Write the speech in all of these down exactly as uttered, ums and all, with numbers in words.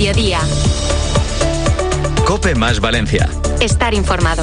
Mediodía. COPE más Valencia. Estar informado.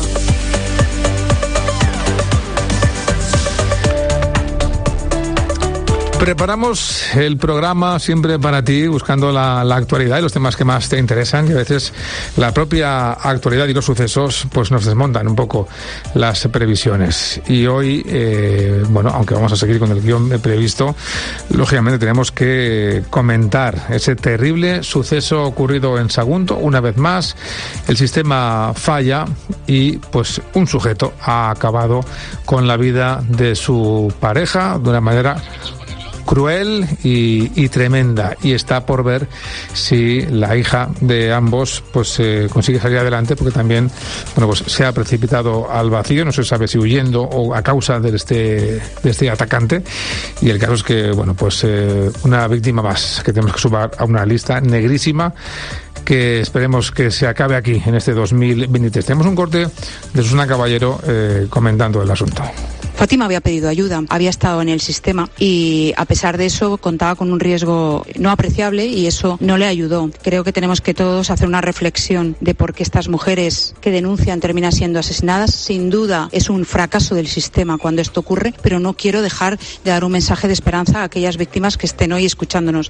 Preparamos el programa siempre para ti, buscando la, la actualidad y los temas que más te interesan, que a veces la propia actualidad y los sucesos pues nos desmontan un poco las previsiones. Y hoy, eh, bueno, aunque vamos a seguir con el guión previsto, lógicamente tenemos que comentar ese terrible suceso ocurrido en Sagunto. Una vez más, el sistema falla y pues un sujeto ha acabado con la vida de su pareja de una manera cruel y, y tremenda, y está por ver si la hija de ambos pues eh, consigue salir adelante, porque también bueno pues se ha precipitado al vacío, no se sabe si huyendo o a causa de este de este atacante, y el caso es que bueno pues eh, una víctima más que tenemos que sumar a una lista negrísima que esperemos que se acabe aquí en este dos mil veintitrés. Tenemos un corte de Susana Caballero eh, comentando el asunto. Fátima había pedido ayuda, había estado en el sistema y a pesar de eso contaba con un riesgo no apreciable y eso no le ayudó. Creo que tenemos que todos hacer una reflexión de por qué estas mujeres que denuncian terminan siendo asesinadas. Sin duda es un fracaso del sistema cuando esto ocurre, pero no quiero dejar de dar un mensaje de esperanza a aquellas víctimas que estén hoy escuchándonos.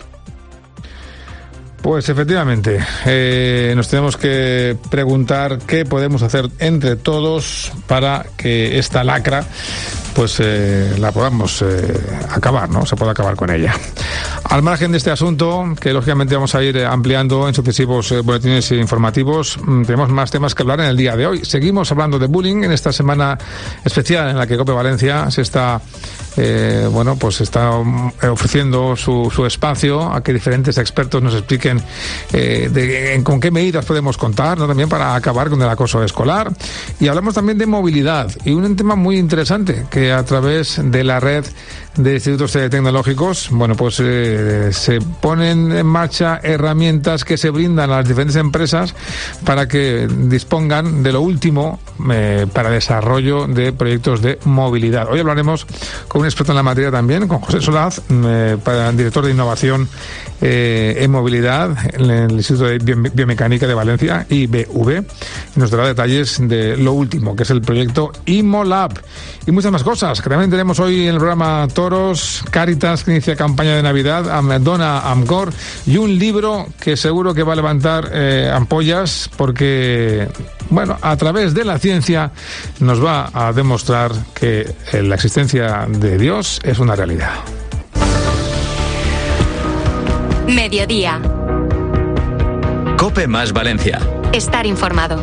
Pues efectivamente, eh, nos tenemos que preguntar qué podemos hacer entre todos para que esta lacra pues eh, la podamos eh, acabar, ¿no? Se pueda acabar con ella. Al margen de este asunto, que lógicamente vamos a ir ampliando en sucesivos eh, boletines informativos, mmm, tenemos más temas que hablar en el día de hoy. Seguimos hablando de bullying en esta semana especial en la que COPE Valencia se está Eh, bueno, pues está ofreciendo su, su espacio a que diferentes expertos nos expliquen eh, de, en, con qué medidas podemos contar, ¿no? También para acabar con el acoso escolar. Y hablamos también de movilidad y un tema muy interesante que a través de la red de institutos tecnológicos, bueno, pues eh, se ponen en marcha herramientas que se brindan a las diferentes empresas para que dispongan de lo último eh, para desarrollo de proyectos de movilidad. Hoy hablaremos con un experto en la materia también, con José Solaz, eh, para, director de innovación eh, en movilidad en el Instituto de Biomecánica de Valencia, I B V, y nos dará detalles de lo último, que es el proyecto ImoLab, y muchas más cosas que también tenemos hoy en el programa Toros, Cáritas, que inicia campaña de Navidad, Dona Amcor, y un libro que seguro que va a levantar eh, ampollas, porque, bueno, a través de la ciencia nos va a demostrar que eh, la existencia de Dios es una realidad. Mediodía. COPE más Valencia. Estar informado.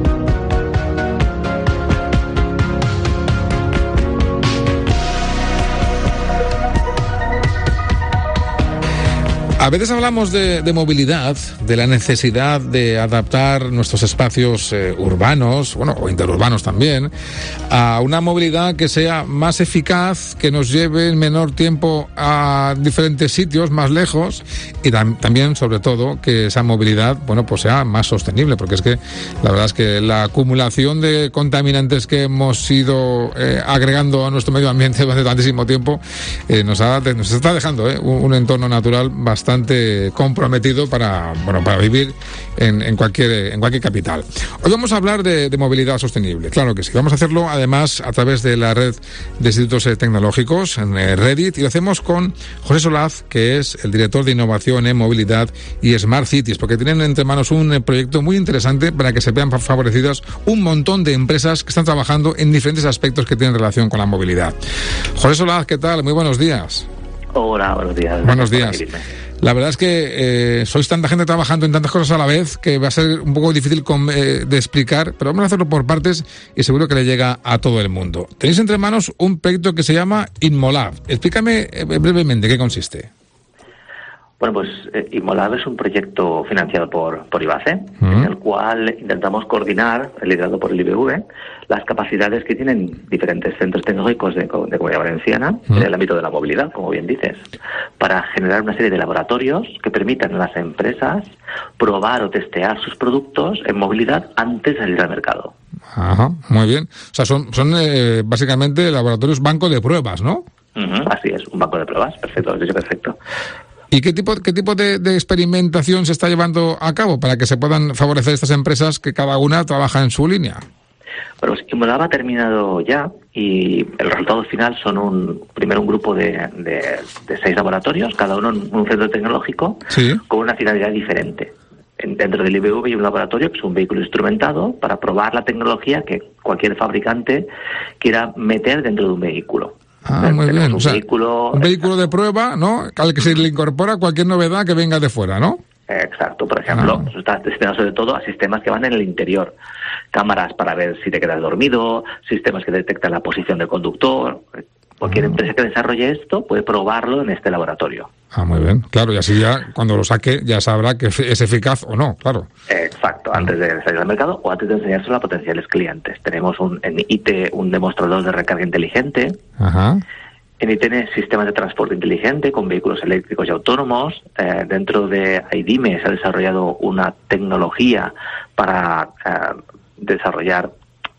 A veces hablamos de, de movilidad, de la necesidad de adaptar nuestros espacios eh, urbanos, bueno, o interurbanos también, a una movilidad que sea más eficaz, que nos lleve en menor tiempo a diferentes sitios más lejos, y tam- también, sobre todo, que esa movilidad, bueno, pues sea más sostenible, porque es que la verdad es que la acumulación de contaminantes que hemos ido eh, agregando a nuestro medio ambiente durante tantísimo tiempo eh, nos, ha, nos está dejando eh, un, un entorno natural bastante comprometido para, bueno, para vivir en, en cualquier en cualquier capital. Hoy vamos a hablar de, de movilidad sostenible, claro que sí. Vamos a hacerlo además a través de la red de institutos eh, tecnológicos, en eh, Reddit, y lo hacemos con José Solaz, que es el director de innovación en movilidad y Smart Cities, porque tienen entre manos un eh, proyecto muy interesante para que se vean favorecidas un montón de empresas que están trabajando en diferentes aspectos que tienen relación con la movilidad. José Solaz, ¿qué tal? Muy buenos días. Hola, buenos días. Buenos días. La verdad es que eh, sois tanta gente trabajando en tantas cosas a la vez que va a ser un poco difícil con, eh, de explicar, pero vamos a hacerlo por partes y seguro que le llega a todo el mundo. Tenéis entre manos un proyecto que se llama ImoLab. Explícame eh, brevemente qué consiste. Bueno, pues eh, ImoLab es un proyecto financiado por, por IBACE, uh-huh. en el cual intentamos coordinar, liderado por el I B V, las capacidades que tienen diferentes centros tecnológicos de, de Comunidad Valenciana uh-huh. en el ámbito de la movilidad, como bien dices, para generar una serie de laboratorios que permitan a las empresas probar o testear sus productos en movilidad antes de salir al mercado. Ajá, muy bien. O sea, son, son eh, básicamente laboratorios banco de pruebas, ¿no? Uh-huh, así es, un banco de pruebas, perfecto, lo has dicho perfecto. ¿Y qué tipo, qué tipo de, de experimentación se está llevando a cabo para que se puedan favorecer estas empresas que cada una trabaja en su línea? Bueno, pues Imolab ha terminado ya y el resultado final son un primero un grupo de, de, de seis laboratorios, cada uno en un centro tecnológico, ¿sí?, con una finalidad diferente. En, dentro del I B V hay un laboratorio que es un vehículo instrumentado para probar la tecnología que cualquier fabricante quiera meter dentro de un vehículo. Ah, muy bien. Un, o sea, vehículo, un vehículo de prueba, ¿no?, al que se le incorpora cualquier novedad que venga de fuera, ¿no? Exacto. Por ejemplo, ah. está destinado sobre todo a sistemas que van en el interior. Cámaras para ver si te quedas dormido, sistemas que detectan la posición del conductor. Cualquier ah. empresa que desarrolle esto puede probarlo en este laboratorio. Ah, muy bien. Claro, y así ya cuando lo saque ya sabrá que es eficaz o no, claro. Exacto, antes de salir al mercado o antes de enseñárselo a potenciales clientes. Tenemos un, en I T un demostrador de recarga inteligente. Ajá. En I T N sistemas de transporte inteligente con vehículos eléctricos y autónomos. Eh, dentro de AIDIME se ha desarrollado una tecnología para eh, desarrollar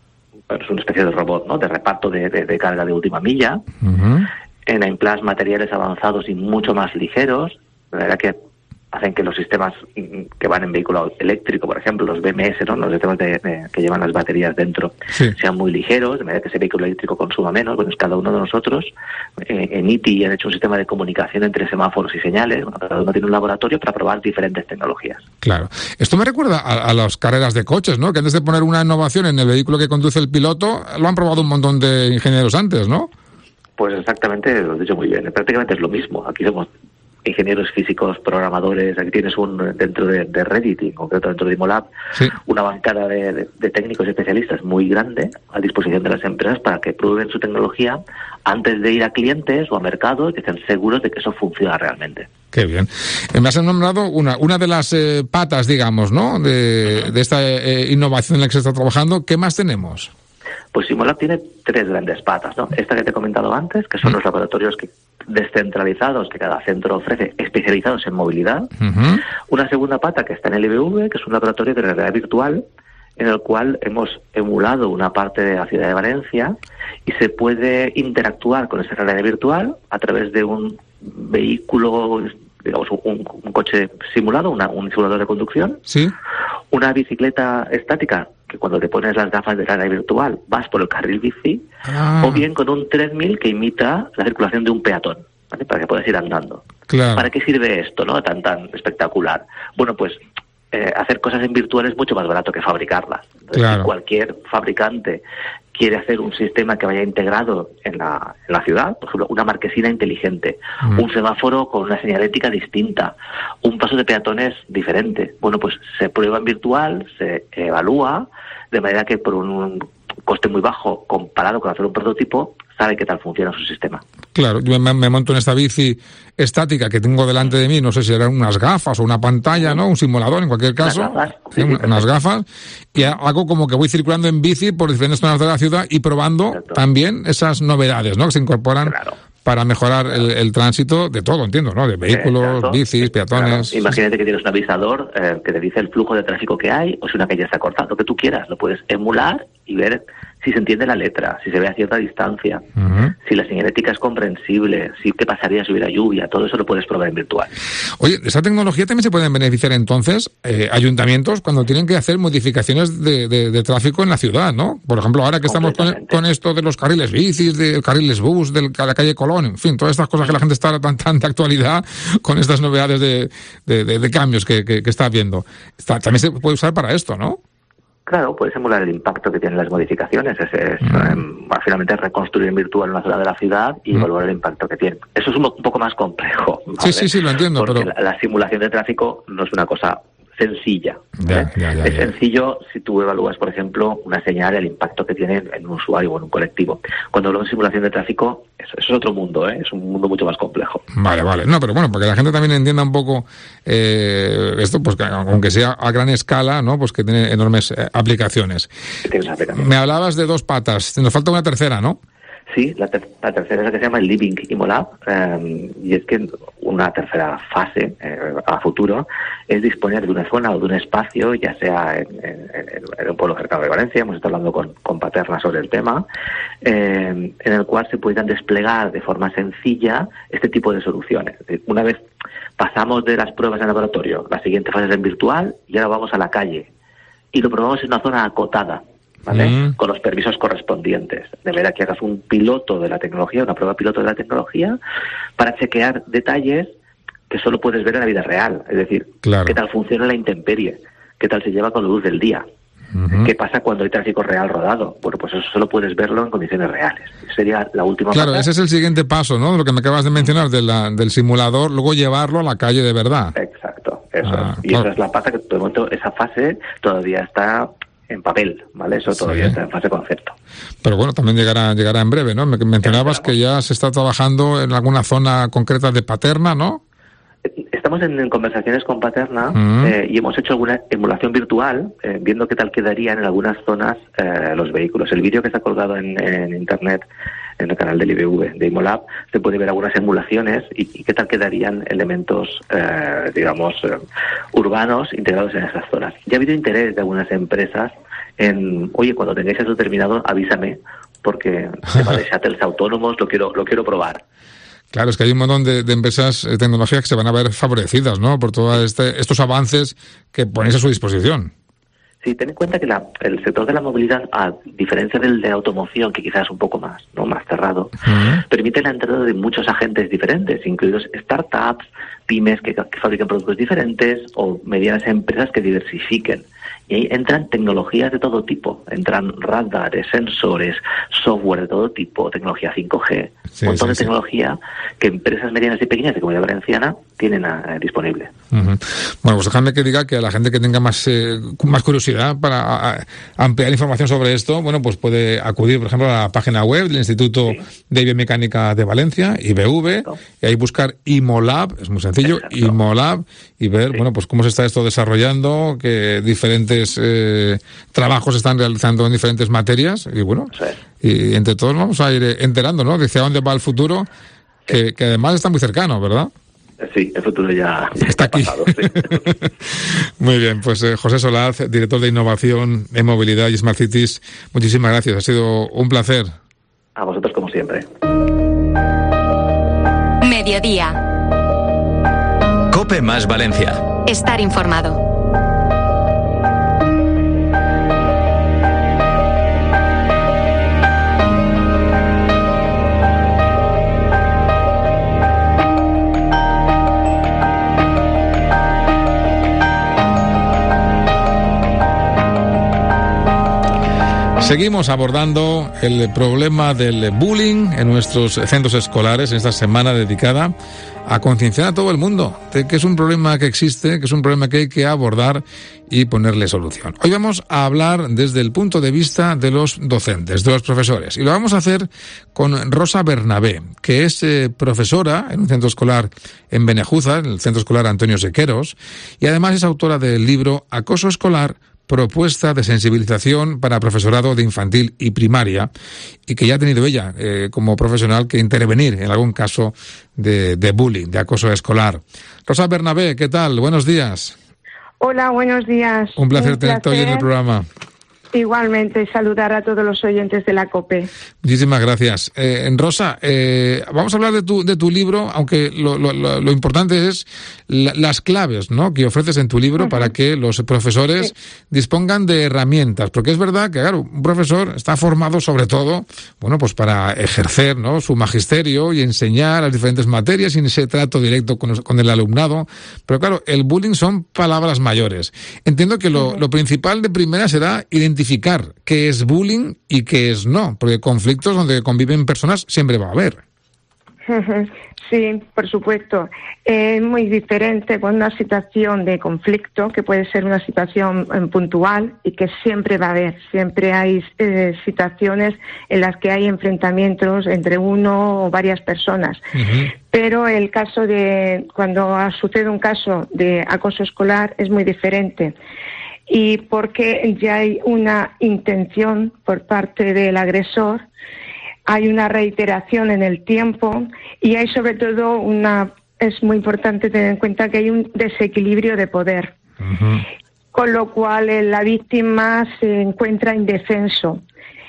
pues, una especie de robot, ¿no?, de reparto de, de, de carga de última milla. Uh-huh. En AIMPLAS materiales avanzados y mucho más ligeros, de verdad que hacen que los sistemas que van en vehículo eléctrico, por ejemplo, los B M S, ¿no?, los sistemas de, de, que llevan las baterías dentro, sí, sean muy ligeros, de manera que ese vehículo eléctrico consuma menos. Bueno, es cada uno de nosotros. Eh, en I T I han hecho un sistema de comunicación entre semáforos y señales. Bueno, cada uno tiene un laboratorio para probar diferentes tecnologías. Claro. Esto me recuerda a, a las carreras de coches, ¿no?, que antes de poner una innovación en el vehículo que conduce el piloto, lo han probado un montón de ingenieros antes, ¿no? Pues exactamente, lo has dicho muy bien. Prácticamente es lo mismo. Aquí somos ingenieros físicos, programadores. Aquí tienes un dentro de, de Reddit, en concreto dentro de Imolab, sí, una bancada de, de, de técnicos y especialistas muy grande a disposición de las empresas para que prueben su tecnología antes de ir a clientes o a mercados, que estén seguros de que eso funciona realmente. Qué bien. Me has nombrado una, una de las eh, patas, digamos, ¿no?, de, de esta eh, innovación en la que se está trabajando. ¿Qué más tenemos? Pues Imolab tiene tres grandes patas, ¿no? Esta que te he comentado antes, que son los laboratorios que, descentralizados que cada centro ofrece, especializados en movilidad. Uh-huh. Una segunda pata que está en el I B V, que es un laboratorio de realidad virtual, en el cual hemos emulado una parte de la ciudad de Valencia y se puede interactuar con esa realidad virtual a través de un vehículo, digamos, un, un coche simulado, una, un simulador de conducción, ¿sí?, una bicicleta estática, que cuando te pones las gafas de realidad virtual vas por el carril bici, ah. o bien con un treadmill que imita la circulación de un peatón, ¿vale?, para que puedas ir andando. Claro. ¿Para qué sirve esto, no, tan tan espectacular? Bueno, pues eh, hacer cosas en virtual es mucho más barato que fabricarlas. Entonces, claro, si cualquier fabricante quiere hacer un sistema que vaya integrado en la, en la ciudad, por ejemplo, una marquesina inteligente, mm. un semáforo con una señalética distinta, un paso de peatones diferente, bueno, pues se prueba en virtual, se evalúa, de manera que por un coste muy bajo comparado con hacer un prototipo, sabe qué tal funciona su sistema. Claro, yo me, me monto en esta bici estática que tengo delante de mí, no sé si eran unas gafas o una pantalla, ¿no?, un simulador en cualquier caso, unas gafas, sí, sí, unas gafas, y hago como que voy circulando en bici por diferentes zonas de la ciudad y probando, exacto, también esas novedades, ¿no?, que se incorporan, claro, para mejorar el, el tránsito de todo, entiendo, ¿no?, de vehículos, exacto, bicis, peatones. Claro. Imagínate que tienes un avisador eh, que te dice el flujo de tráfico que hay, o si una calle está cortada, lo que tú quieras, lo puedes emular y ver si se entiende la letra, si se ve a cierta distancia, uh-huh, si la señalética es comprensible, si qué pasaría si hubiera lluvia, todo eso lo puedes probar en virtual. Oye, ¿esa tecnología también se pueden beneficiar entonces eh, ayuntamientos cuando tienen que hacer modificaciones de, de, de tráfico en la ciudad, ¿no? Por ejemplo, ahora que estamos con, con esto de los carriles bicis, de carriles bus, de la calle Colón, en fin, todas estas cosas que la gente está tan, tan de actualidad con estas novedades de, de, de, de cambios que, que, que está viendo. Está, también se puede usar para esto, ¿no? Claro, puedes emular el impacto que tienen las modificaciones. Es, es mm. eh, finalmente reconstruir en virtual una zona de la ciudad y mm. evaluar el impacto que tiene. Eso es un, un poco más complejo, ¿vale? Sí, sí, sí, lo entiendo. Porque pero... la, la simulación de tráfico no es una cosa sencilla, ¿vale? ya, ya, ya, es ya. sencillo si tú evalúas, por ejemplo, una señal y el impacto que tiene en un usuario o en un colectivo. Cuando hablamos de simulación de tráfico, eso, eso es otro mundo, ¿eh? Es un mundo mucho más complejo. Vale, vale. No, pero bueno, porque la gente también entienda un poco eh, esto, pues que aunque sea a gran escala, ¿no? Pues que tiene enormes eh, aplicaciones. Tienes aplicaciones. Me hablabas de dos patas. Nos falta una tercera, ¿no? Sí, la, ter- la tercera es la que se llama el Living Imolab, eh, y es que una tercera fase eh, a futuro es disponer de una zona o de un espacio, ya sea en, en, en un pueblo cercano de Valencia, hemos estado hablando con, con Paterna sobre el tema, eh, en el cual se puedan desplegar de forma sencilla este tipo de soluciones. Una vez pasamos de las pruebas en laboratorio, la siguiente fase es en virtual y ahora vamos a la calle y lo probamos en una zona acotada, ¿vale? Mm. Con los permisos correspondientes, de manera que hagas un piloto de la tecnología, una prueba piloto de la tecnología, para chequear detalles que solo puedes ver en la vida real. Es decir, claro, qué tal funciona la intemperie, qué tal se lleva con la luz del día, uh-huh. qué pasa cuando hay tráfico real rodado. Bueno, pues eso solo puedes verlo en condiciones reales. Sería la última Claro, parte. Ese es el siguiente paso, ¿no? Lo que me acabas de mencionar de la, del simulador, luego llevarlo a la calle de verdad. Exacto, eso ah, es. Y claro. esa es la pata que, de momento, esa fase todavía está en papel, ¿vale? Eso todavía sí. está en fase concepto. Pero bueno, también llegará llegará en breve, ¿no? Me mencionabas que ya se está trabajando en alguna zona concreta de Paterna, ¿no? Estamos en, en conversaciones con Paterna uh-huh. eh, y hemos hecho alguna emulación virtual, eh, viendo qué tal quedarían en algunas zonas eh, los vehículos. El vídeo que está colgado en, en internet, en el canal del I B V de Imolab, se puede ver algunas emulaciones y, y qué tal quedarían elementos, eh, digamos, eh, urbanos integrados en esas zonas. Ya ha habido interés de algunas empresas en, oye, cuando tengáis eso terminado, avísame, porque el tema de shuttles autónomos lo quiero, lo quiero probar. Claro, es que hay un montón de, de empresas tecnológicas que se van a ver favorecidas, ¿no? Por todos este, estos avances que ponéis a su disposición. Sí, ten en cuenta que la, el sector de la movilidad, a diferencia del de automoción, que quizás es un poco más, ¿no? más cerrado, uh-huh. permite la entrada de muchos agentes diferentes, incluidos startups, pymes que, que fabrican productos diferentes o medianas empresas que diversifiquen. Y ahí entran tecnologías de todo tipo, entran radares, sensores, software de todo tipo, tecnología cinco G, sí, un montón sí, de sí. tecnología que empresas medianas y pequeñas de Comunidad Valenciana tienen a, disponible. Uh-huh. Bueno, pues dejadme que diga que a la gente que tenga más eh, más curiosidad para a, a ampliar información sobre esto, bueno, pues puede acudir, por ejemplo, a la página web del Instituto sí. de Biomecánica de Valencia, I B V, Exacto. y ahí buscar Imolab, es muy sencillo, Exacto. Imolab, y ver, sí. bueno, pues cómo se está esto desarrollando, que diferentes Eh, trabajos se están realizando en diferentes materias y bueno, sí. y entre todos vamos a ir enterando, ¿no? De hacia dónde va el futuro, que, que además está muy cercano, ¿verdad? Sí, el futuro ya, ya está aquí. Pasado, sí. Muy bien, pues eh, José Solaz, director de Innovación en Movilidad y Smart Cities, muchísimas gracias, ha sido un placer. A vosotros como siempre. Mediodía. COPE más Valencia. Estar informado. Seguimos abordando el problema del bullying en nuestros centros escolares en esta semana dedicada a concienciar a todo el mundo de que es un problema que existe, que es un problema que hay que abordar y ponerle solución. Hoy vamos a hablar desde el punto de vista de los docentes, de los profesores, y lo vamos a hacer con Rosa Bernabé, que es eh, profesora en un centro escolar en Benejuza, en el centro escolar Antonio Sequeros, y además es autora del libro Acoso escolar, propuesta de sensibilización para profesorado de infantil y primaria, y que ya ha tenido ella eh, como profesional que intervenir en algún caso de, de bullying, de acoso escolar. Rosa Bernabé, ¿qué tal? Buenos días. Hola, buenos días. Un placer Un tenerte placer. hoy en el programa. Igualmente, saludar a todos los oyentes de la COPE. Muchísimas gracias. Eh, Rosa, eh, vamos a hablar de tu, de tu libro, aunque lo, lo, lo importante es la, las claves, ¿no?, que ofreces en tu libro uh-huh. para que los profesores sí. dispongan de herramientas. Porque es verdad que, claro, un profesor está formado sobre todo, bueno, pues para ejercer, ¿no?, su magisterio y enseñar las diferentes materias sin ese trato directo con, con el alumnado. Pero claro, el bullying son palabras mayores. Entiendo que lo, uh-huh. lo principal de primera será identificar identificar qué es bullying y qué es no, porque conflictos donde conviven personas siempre va a haber. Sí, por supuesto. Es muy diferente con una situación de conflicto, que puede ser una situación eh, puntual y que siempre va a haber. Siempre hay eh, situaciones en las que hay enfrentamientos entre uno o varias personas. Uh-huh. Pero el caso de, cuando sucede un caso de acoso escolar es muy diferente. Y porque ya hay una intención por parte del agresor, hay una reiteración en el tiempo y hay sobre todo una es muy importante tener en cuenta que hay un desequilibrio de poder, uh-huh. con lo cual eh, la víctima se encuentra indefenso.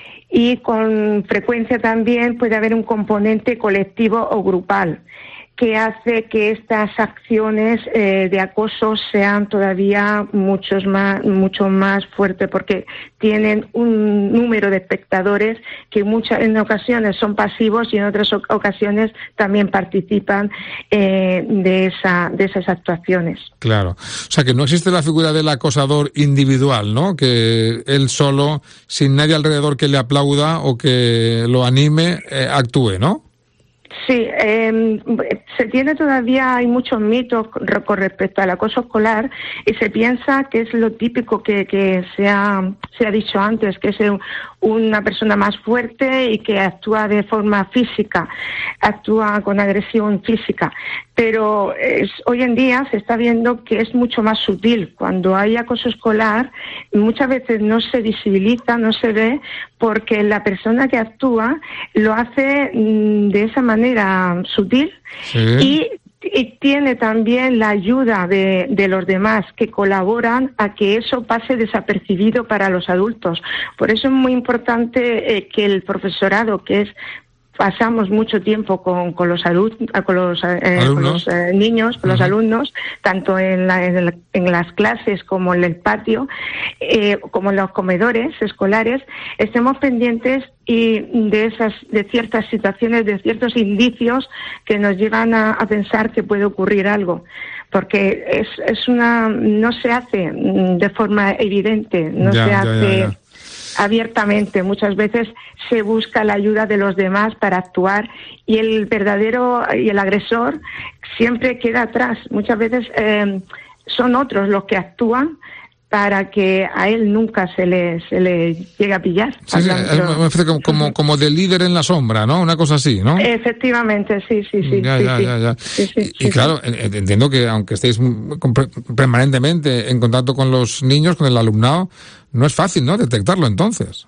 Y con frecuencia también puede haber un componente colectivo o grupal que hace que estas acciones eh, de acoso sean todavía muchos más, mucho más fuertes, porque tienen un número de espectadores que muchas, en ocasiones son pasivos y en otras ocasiones también participan eh, de esa, de esas actuaciones. Claro. O sea, que no existe la figura del acosador individual, ¿no? Que él solo, sin nadie alrededor que le aplauda o que lo anime, eh, actúe, ¿no? Sí, eh, se tiene todavía, hay muchos mitos con, con respecto al acoso escolar y se piensa que es lo típico que, que se, ha, se ha dicho antes, que es una persona más fuerte y que actúa de forma física, actúa con agresión física. Pero es, hoy en día se está viendo que es mucho más sutil. Cuando hay acoso escolar, muchas veces no se visibiliza, no se ve, porque la persona que actúa lo hace mm, de esa manera sutil, sí. y, y tiene también la ayuda de, de los demás que colaboran a que eso pase desapercibido para los adultos. Por eso es muy importante eh, que el profesorado, que es pasamos mucho tiempo con, con los, adult, con los, eh, con los eh, niños, con uh-huh. los alumnos, tanto en, la, en, la, en las clases como en el patio, eh, como en los comedores escolares, estemos pendientes y de esas, de ciertas situaciones, de ciertos indicios que nos llevan a, a pensar que puede ocurrir algo. Porque es, es una, no se hace de forma evidente, no ya, se hace ya, ya, ya. abiertamente. Muchas veces se busca la ayuda de los demás para actuar y el verdadero y el agresor siempre queda atrás. Muchas veces eh, son otros los que actúan para que a él nunca se le se le llegue a pillar. Sí, sí, es como, como, como de líder en la sombra, ¿no? Una cosa así, ¿no? Efectivamente, sí, sí, sí. Ya, sí, ya, sí. ya, ya. Sí, sí, y, sí, y claro, sí. entiendo que aunque estéis permanentemente en contacto con los niños, con el alumnado, no es fácil, ¿no?, detectarlo entonces.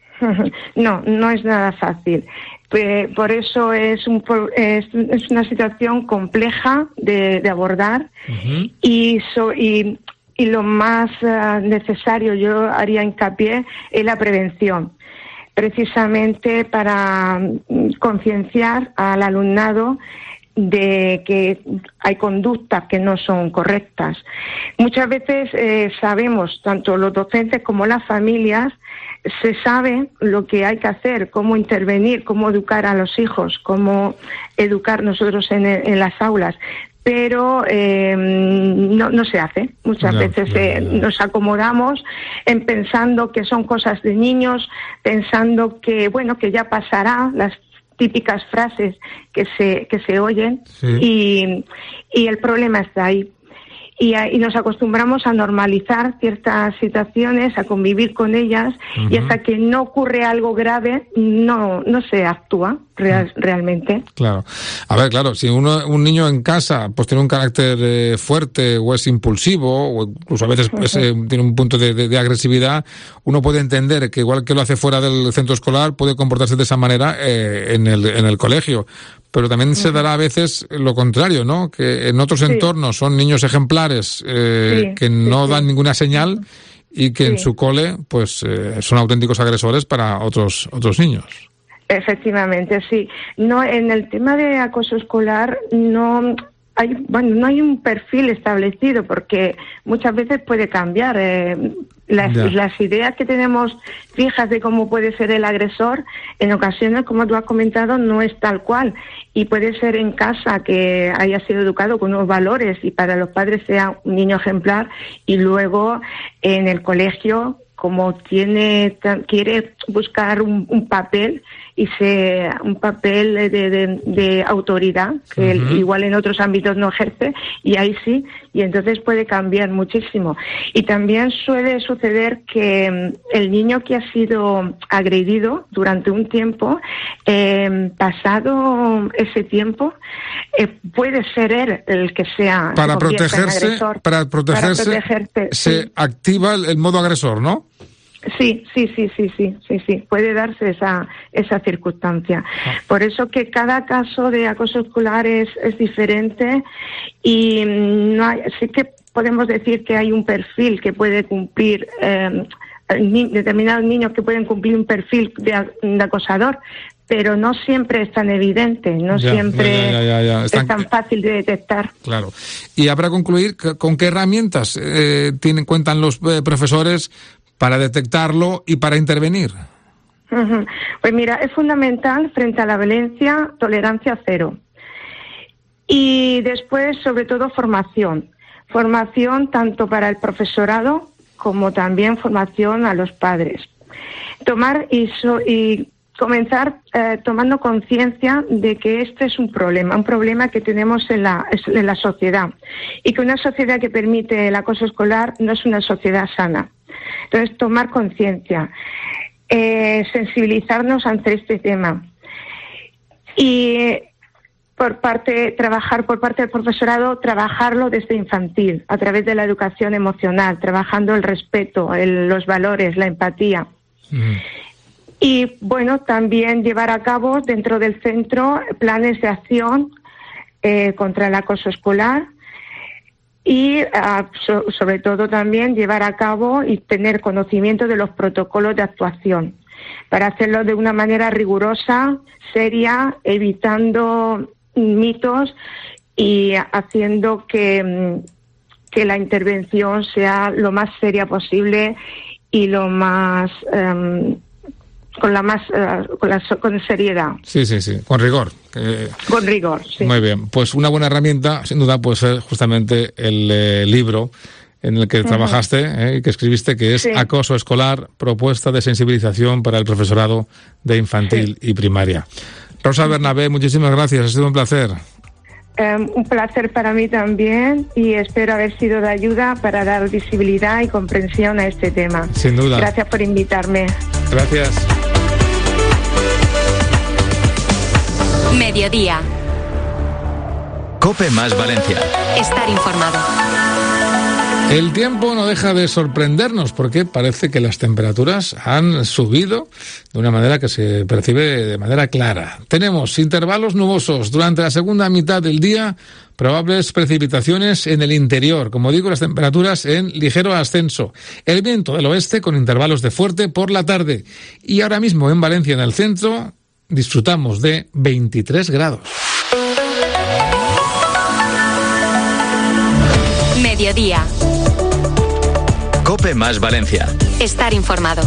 No, no es nada fácil. Por eso es, un, es, es una situación compleja de, de abordar uh-huh. y, so, y y lo más uh, necesario, yo haría hincapié, es la prevención, precisamente para um, concienciar al alumnado de que hay conductas que no son correctas. Muchas veces eh, sabemos, tanto los docentes como las familias, se sabe lo que hay que hacer, cómo intervenir, cómo educar a los hijos, cómo educar nosotros en, en las aulas, pero eh, no, no se hace. Muchas no, veces no, eh, no. nos acomodamos en pensando que son cosas de niños, pensando que, bueno, que ya pasará, las típicas frases que se que se oyen, sí. y, y el problema está ahí. Y, y nos acostumbramos a normalizar ciertas situaciones, a convivir con ellas, uh-huh. y hasta que no ocurre algo grave, no no se actúa real, uh-huh. realmente. Claro. A ver, claro, si uno un niño en casa pues tiene un carácter eh, fuerte o es impulsivo, o incluso a veces uh-huh. pues, eh, tiene un punto de, de, de agresividad, uno puede entender que igual que lo hace fuera del centro escolar, puede comportarse de esa manera eh, en el en el colegio. Pero también uh-huh. se dará a veces lo contrario, ¿no? Que en otros sí. entornos son niños ejemplares eh, sí, que no sí, dan sí. ninguna señal y que sí. en su cole pues eh, son auténticos agresores para otros otros niños. Efectivamente, sí. No, en el tema de acoso escolar no hay, bueno, no hay un perfil establecido porque muchas veces puede cambiar. Eh, las, las ideas que tenemos fijas de cómo puede ser el agresor, en ocasiones, como tú has comentado, no es tal cual. Y puede ser en casa que haya sido educado con unos valores y para los padres sea un niño ejemplar, y luego en el colegio, como tiene quiere buscar un, un papel y se un papel de, de, de autoridad que uh-huh. él, igual en otros ámbitos no ejerce, y ahí sí, y entonces puede cambiar muchísimo. Y también suele suceder que el niño que ha sido agredido durante un tiempo, eh, pasado ese tiempo, eh, puede ser él el que sea para protegerse, para protegerse, para protegerse se sí. activa el, el modo agresor, ¿no? Sí, sí, sí, sí, sí, sí, sí, puede darse esa esa circunstancia. Por eso que cada caso de acoso escolar es, es diferente y no hay, sí que podemos decir que hay un perfil que puede cumplir, eh, ni, determinados niños que pueden cumplir un perfil de, de acosador, pero no siempre es tan evidente, no ya, siempre ya, ya, ya, ya. Están... es tan fácil de detectar. Claro. Y para concluir, ¿con qué herramientas eh, tienen cuentan los eh, profesores para detectarlo y para intervenir? Uh-huh. Pues mira, es fundamental frente a la violencia, tolerancia cero. Y después, sobre todo, formación. Formación tanto para el profesorado como también formación a los padres. Tomar y, so, y comenzar eh, tomando conciencia de que este es un problema, un problema que tenemos en la, en la sociedad. Y que una sociedad que permite el acoso escolar no es una sociedad sana. Entonces, tomar conciencia, eh, sensibilizarnos ante este tema y por parte trabajar por parte del profesorado, trabajarlo desde infantil, a través de la educación emocional, trabajando el respeto, el, los valores, la empatía. Mm. Y, bueno, también llevar a cabo dentro del centro planes de acción eh, contra el acoso escolar. Y uh, so, sobre todo también llevar a cabo y tener conocimiento de los protocolos de actuación para hacerlo de una manera rigurosa, seria, evitando mitos y haciendo que, que la intervención sea lo más seria posible y lo más um, con la más uh, con, la, con seriedad. Sí, sí, sí, con rigor. Eh, con rigor, sí. Muy bien, pues una buena herramienta, sin duda, puede ser justamente el eh, libro en el que uh-huh. trabajaste y eh, que escribiste, que es sí. Acoso escolar, propuesta de sensibilización para el profesorado de infantil sí. y primaria. Rosa Bernabé, muchísimas gracias, ha sido un placer. Um, un placer para mí también y espero haber sido de ayuda para dar visibilidad y comprensión a este tema. Sin duda. Gracias por invitarme. Gracias. Mediodía. COPE más Valencia. Estar informado. El tiempo no deja de sorprendernos porque parece que las temperaturas han subido de una manera que se percibe de manera clara. Tenemos intervalos nubosos durante la segunda mitad del día, probables precipitaciones en el interior. Como digo, las temperaturas en ligero ascenso. El viento del oeste con intervalos de fuerte por la tarde. Y ahora mismo en Valencia, en el centro, disfrutamos de veintitrés grados. Mediodía. COPE más Valencia. Estar informado.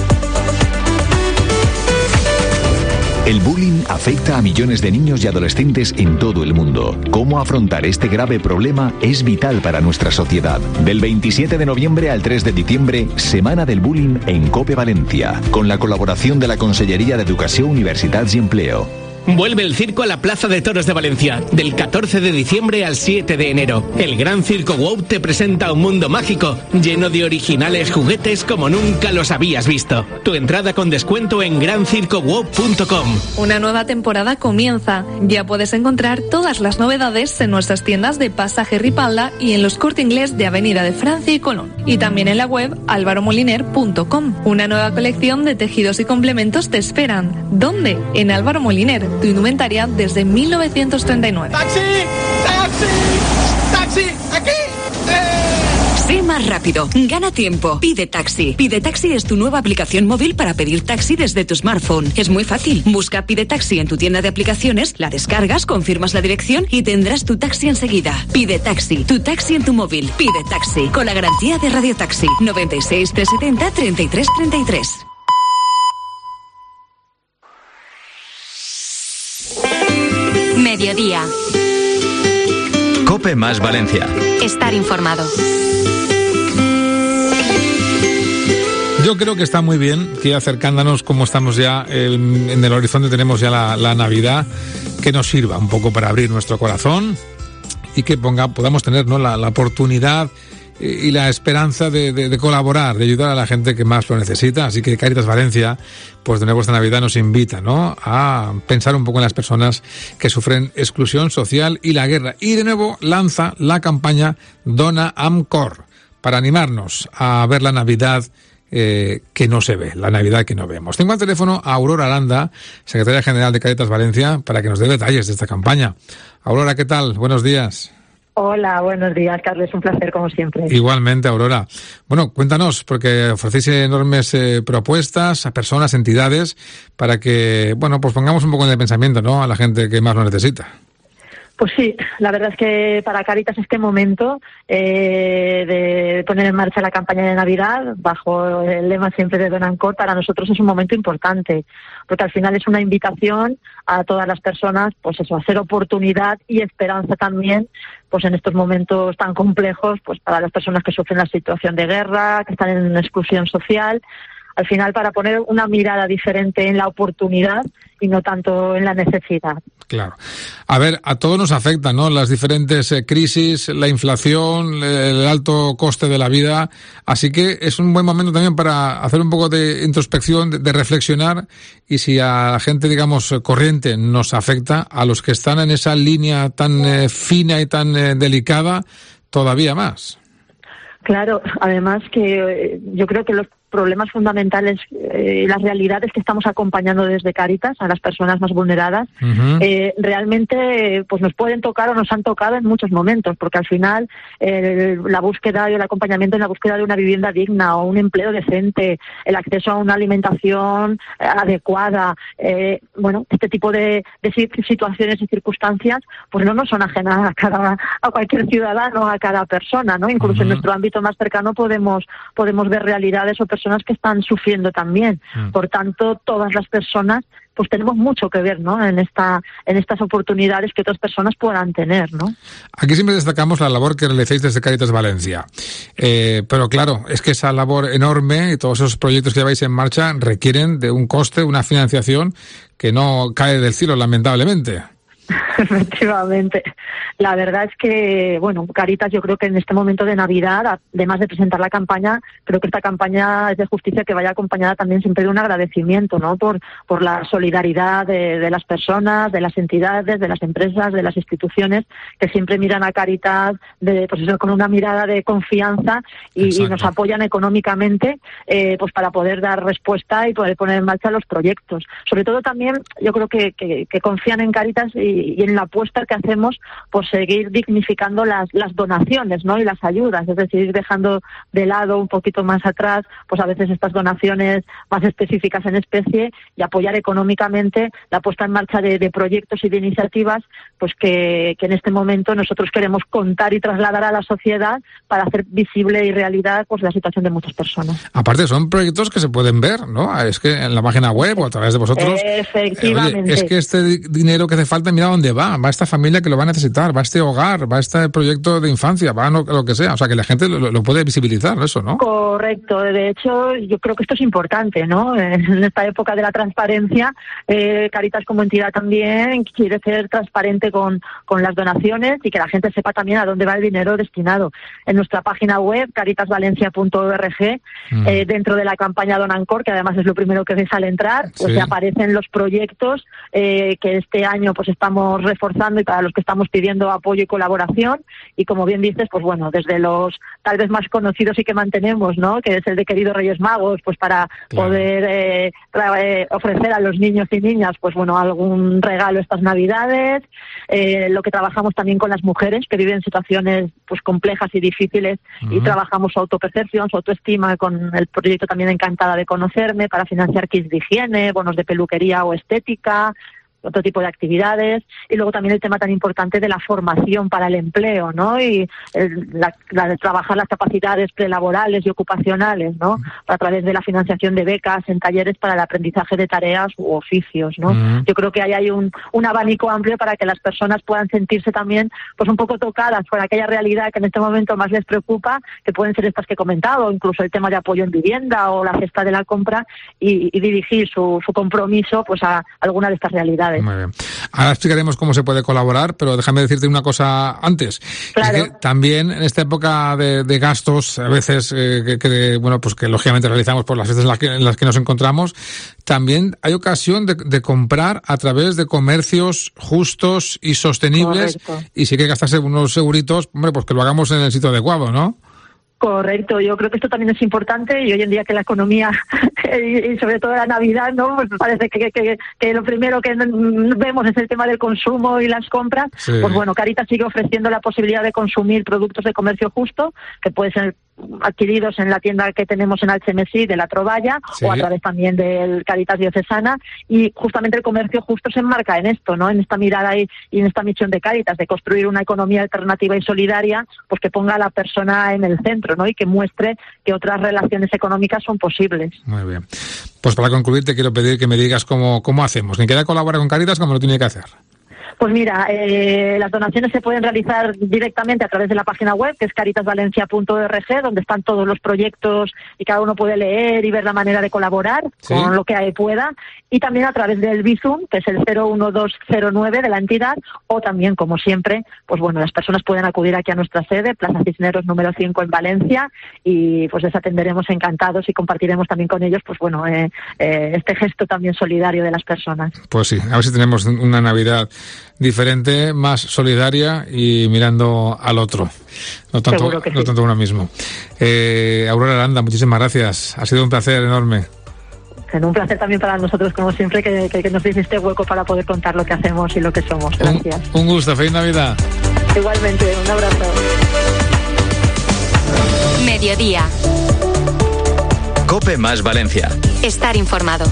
El bullying afecta a millones de niños y adolescentes en todo el mundo. Cómo afrontar este grave problema es vital para nuestra sociedad. Del veintisiete de noviembre al tres de diciembre, Semana del Bullying en COPE Valencia, con la colaboración de la Consellería de Educación, Universitats y Empleo. Vuelve el circo a la Plaza de Toros de Valencia, del catorce de diciembre al siete de enero. El Gran Circo Wow te presenta un mundo mágico, lleno de originales juguetes como nunca los habías visto. Tu entrada con descuento en gran circo wow punto com. Una nueva temporada comienza. Ya puedes encontrar todas las novedades en nuestras tiendas de Pasaje Ripalda y en los Corte Inglés de Avenida de Francia y Colón. Y también en la web álvaro moliner punto com. Una nueva colección de tejidos y complementos te esperan. ¿Dónde? En Álvaro Moliner, tu indumentaria desde mil novecientos treinta y nueve. ¡Taxi! ¡Taxi! ¡Taxi! ¡Aquí! ¡Eh! Sé más rápido, gana tiempo, pide taxi. Pide Taxi es tu nueva aplicación móvil para pedir taxi desde tu smartphone. Es muy fácil. Busca Pide Taxi en tu tienda de aplicaciones, la descargas, confirmas la dirección y tendrás tu taxi enseguida. Pide Taxi, tu taxi en tu móvil. Pide Taxi, con la garantía de Radio Taxi. noventa y seis, trescientos setenta, treinta y tres treinta y tres. Mediodía. COPE más Valencia. Estar informado. Yo creo que está muy bien que acercándonos, como estamos ya el, en el horizonte, tenemos ya la, la Navidad, que nos sirva un poco para abrir nuestro corazón y que ponga, podamos tener, ¿no?, la, la oportunidad y la esperanza de, de, de colaborar, de ayudar a la gente que más lo necesita. Así que Cáritas Valencia, pues de nuevo esta Navidad nos invita, ¿no?, a pensar un poco en las personas que sufren exclusión social y la guerra. Y de nuevo lanza la campaña Dona Am Cor, para animarnos a ver la Navidad eh, que no se ve, la Navidad que no vemos. Tengo al teléfono a Aurora Aranda, secretaria general de Cáritas Valencia, para que nos dé detalles de esta campaña. Aurora, ¿qué tal? Buenos días. Hola, buenos días, Carlos. Un placer, como siempre. Igualmente, Aurora. Bueno, cuéntanos, porque ofrecéis enormes eh, propuestas a personas, entidades, para que, bueno, pues pongamos un poco en el pensamiento, ¿no?, a la gente que más lo necesita. Pues sí, la verdad es que para Cáritas este momento eh, de poner en marcha la campaña de Navidad, bajo el lema siempre de Don Ancor, para nosotros es un momento importante, porque al final es una invitación a todas las personas, pues eso, a hacer oportunidad y esperanza también, pues en estos momentos tan complejos, pues para las personas que sufren la situación de guerra, que están en exclusión social. Al final, para poner una mirada diferente en la oportunidad y no tanto en la necesidad. Claro. A ver, a todos nos afectan, ¿no?, las diferentes eh, crisis, la inflación, el alto coste de la vida. Así que es un buen momento también para hacer un poco de introspección, de, de reflexionar. Y si a la gente, digamos, corriente nos afecta, a los que están en esa línea tan eh, fina y tan eh, delicada, todavía más. Claro, además que eh, yo creo que los problemas fundamentales, eh, las realidades que estamos acompañando desde Cáritas a las personas más vulneradas, uh-huh. eh, realmente pues nos pueden tocar o nos han tocado en muchos momentos, porque al final eh, la búsqueda y el acompañamiento en la búsqueda de una vivienda digna o un empleo decente, el acceso a una alimentación adecuada, eh, bueno, este tipo de, de situaciones y circunstancias, pues no nos son ajenas a cada, a cualquier ciudadano, a cada persona, ¿no? Incluso uh-huh. en nuestro ámbito más cercano podemos podemos ver realidades o personas que están sufriendo también. Mm. Por tanto, todas las personas pues tenemos mucho que ver, ¿no?, en esta en estas oportunidades que otras personas puedan tener, ¿no? Aquí siempre destacamos la labor que realizáis desde Cáritas Valencia. Eh, pero claro, es que esa labor enorme y todos esos proyectos que lleváis en marcha requieren de un coste, una financiación que no cae del cielo, lamentablemente. Efectivamente. La verdad es que, bueno, Cáritas, yo creo que en este momento de Navidad, además de presentar la campaña, creo que esta campaña es de justicia que vaya acompañada también siempre de un agradecimiento, ¿no?, por por la solidaridad de, de las personas, de las entidades, de las empresas, de las instituciones, que siempre miran a Cáritas de, pues eso, con una mirada de confianza y, y nos apoyan económicamente, eh, pues para poder dar respuesta y poder poner en marcha los proyectos. Sobre todo también, yo creo que, que, que confían en Cáritas y y en la apuesta que hacemos por seguir dignificando las las donaciones, ¿no?, y las ayudas, es decir, ir dejando de lado un poquito más atrás, pues a veces estas donaciones más específicas en especie y apoyar económicamente la puesta en marcha de, de proyectos y de iniciativas, pues que, que en este momento nosotros queremos contar y trasladar a la sociedad para hacer visible y realidad pues la situación de muchas personas. Aparte, son proyectos que se pueden ver, ¿no? Es que en la página web o a través de vosotros. Efectivamente. Eh, oye, es que este dinero que hace falta, mira dónde va, va a esta familia que lo va a necesitar, va a este hogar, va a este proyecto de infancia, va a no, lo que sea, o sea que la gente lo, lo puede visibilizar, eso, ¿no? Correcto, de hecho yo creo que esto es importante, ¿no? En esta época de la transparencia, eh, Cáritas como entidad también quiere ser transparente con, con las donaciones y que la gente sepa también a dónde va el dinero destinado. En nuestra página web, caritas valencia punto org, mm. eh, dentro de la campaña Don Ancor, que además es lo primero que ves al entrar, pues sí. aparecen los proyectos eh, que este año pues estamos reforzando y para los que estamos pidiendo apoyo y colaboración, y como bien dices, pues bueno, desde los tal vez más conocidos y que mantenemos, ¿no?, que es el de Queridos Reyes Magos, pues para claro. poder eh, eh, ofrecer a los niños y niñas, pues bueno, algún regalo estas Navidades, eh, lo que trabajamos también con las mujeres que viven situaciones pues complejas y difíciles uh-huh. y trabajamos su autopercepción, su autoestima con el proyecto también Encantada de Conocerme para financiar kits de higiene, bonos de peluquería o estética, otro tipo de actividades, y luego también el tema tan importante de la formación para el empleo, ¿no? Y el, la, la de trabajar las capacidades prelaborales y ocupacionales, ¿no? A través de la financiación de becas en talleres para el aprendizaje de tareas u oficios, ¿no? Uh-huh. Yo creo que ahí hay un, un abanico amplio para que las personas puedan sentirse también, pues un poco tocadas por aquella realidad que en este momento más les preocupa, que pueden ser estas que he comentado, incluso el tema de apoyo en vivienda o la cesta de la compra, y, y dirigir su, su compromiso, pues a alguna de estas realidades. Muy bien. Ahora explicaremos cómo se puede colaborar, pero déjame decirte una cosa antes. Claro. Es que también en esta época de, de gastos, a veces, eh, que, que, bueno, pues que lógicamente realizamos por las fiestas en las que, en las que nos encontramos, también hay ocasión de, de comprar a través de comercios justos y sostenibles. Correcto. Y si hay que gastarse unos euritos, hombre, pues que lo hagamos en el sitio adecuado, ¿no? Correcto, yo creo que esto también es importante y hoy en día que la economía y sobre todo la Navidad, ¿no? Pues parece que, que, que lo primero que vemos es el tema del consumo y las compras. Sí. Pues bueno, Cáritas sigue ofreciendo la posibilidad de consumir productos de comercio justo, que pueden ser adquiridos en la tienda que tenemos en Alchemesí de la Trovalla, sí, o a través también del Cáritas Diocesana, y justamente el comercio justo se enmarca en esto, ¿no? En esta mirada y, y en esta misión de Cáritas de construir una economía alternativa y solidaria, pues que ponga a la persona en el centro, ¿no? Y que muestre que otras relaciones económicas son posibles. Muy bien. Pues para concluir te quiero pedir que me digas cómo, cómo hacemos. Quien quiera colaborar con Cáritas, ¿cómo lo tiene que hacer? Pues mira, eh, las donaciones se pueden realizar directamente a través de la página web, que es caritas valencia punto org, donde están todos los proyectos y cada uno puede leer y ver la manera de colaborar, ¿sí?, con lo que pueda. Y también a través del Bizum, que es el cero uno dos cero nueve de la entidad, o también, como siempre, pues bueno, las personas pueden acudir aquí a nuestra sede, Plaza Cisneros número cinco en Valencia, y pues les atenderemos encantados y compartiremos también con ellos, pues bueno, eh, eh, este gesto también solidario de las personas. Pues sí, a ver si tenemos una Navidad diferente, más solidaria y mirando al otro, no tanto, no sí. tanto uno mismo. Eh, Aurora Aranda, muchísimas gracias, ha sido un placer enorme. Un placer también para nosotros, como siempre, que, que, que nos deis este hueco para poder contar lo que hacemos y lo que somos. Gracias. Un, un gusto, feliz Navidad. Igualmente, un abrazo. Mediodía. COPE más Valencia. Estar informado.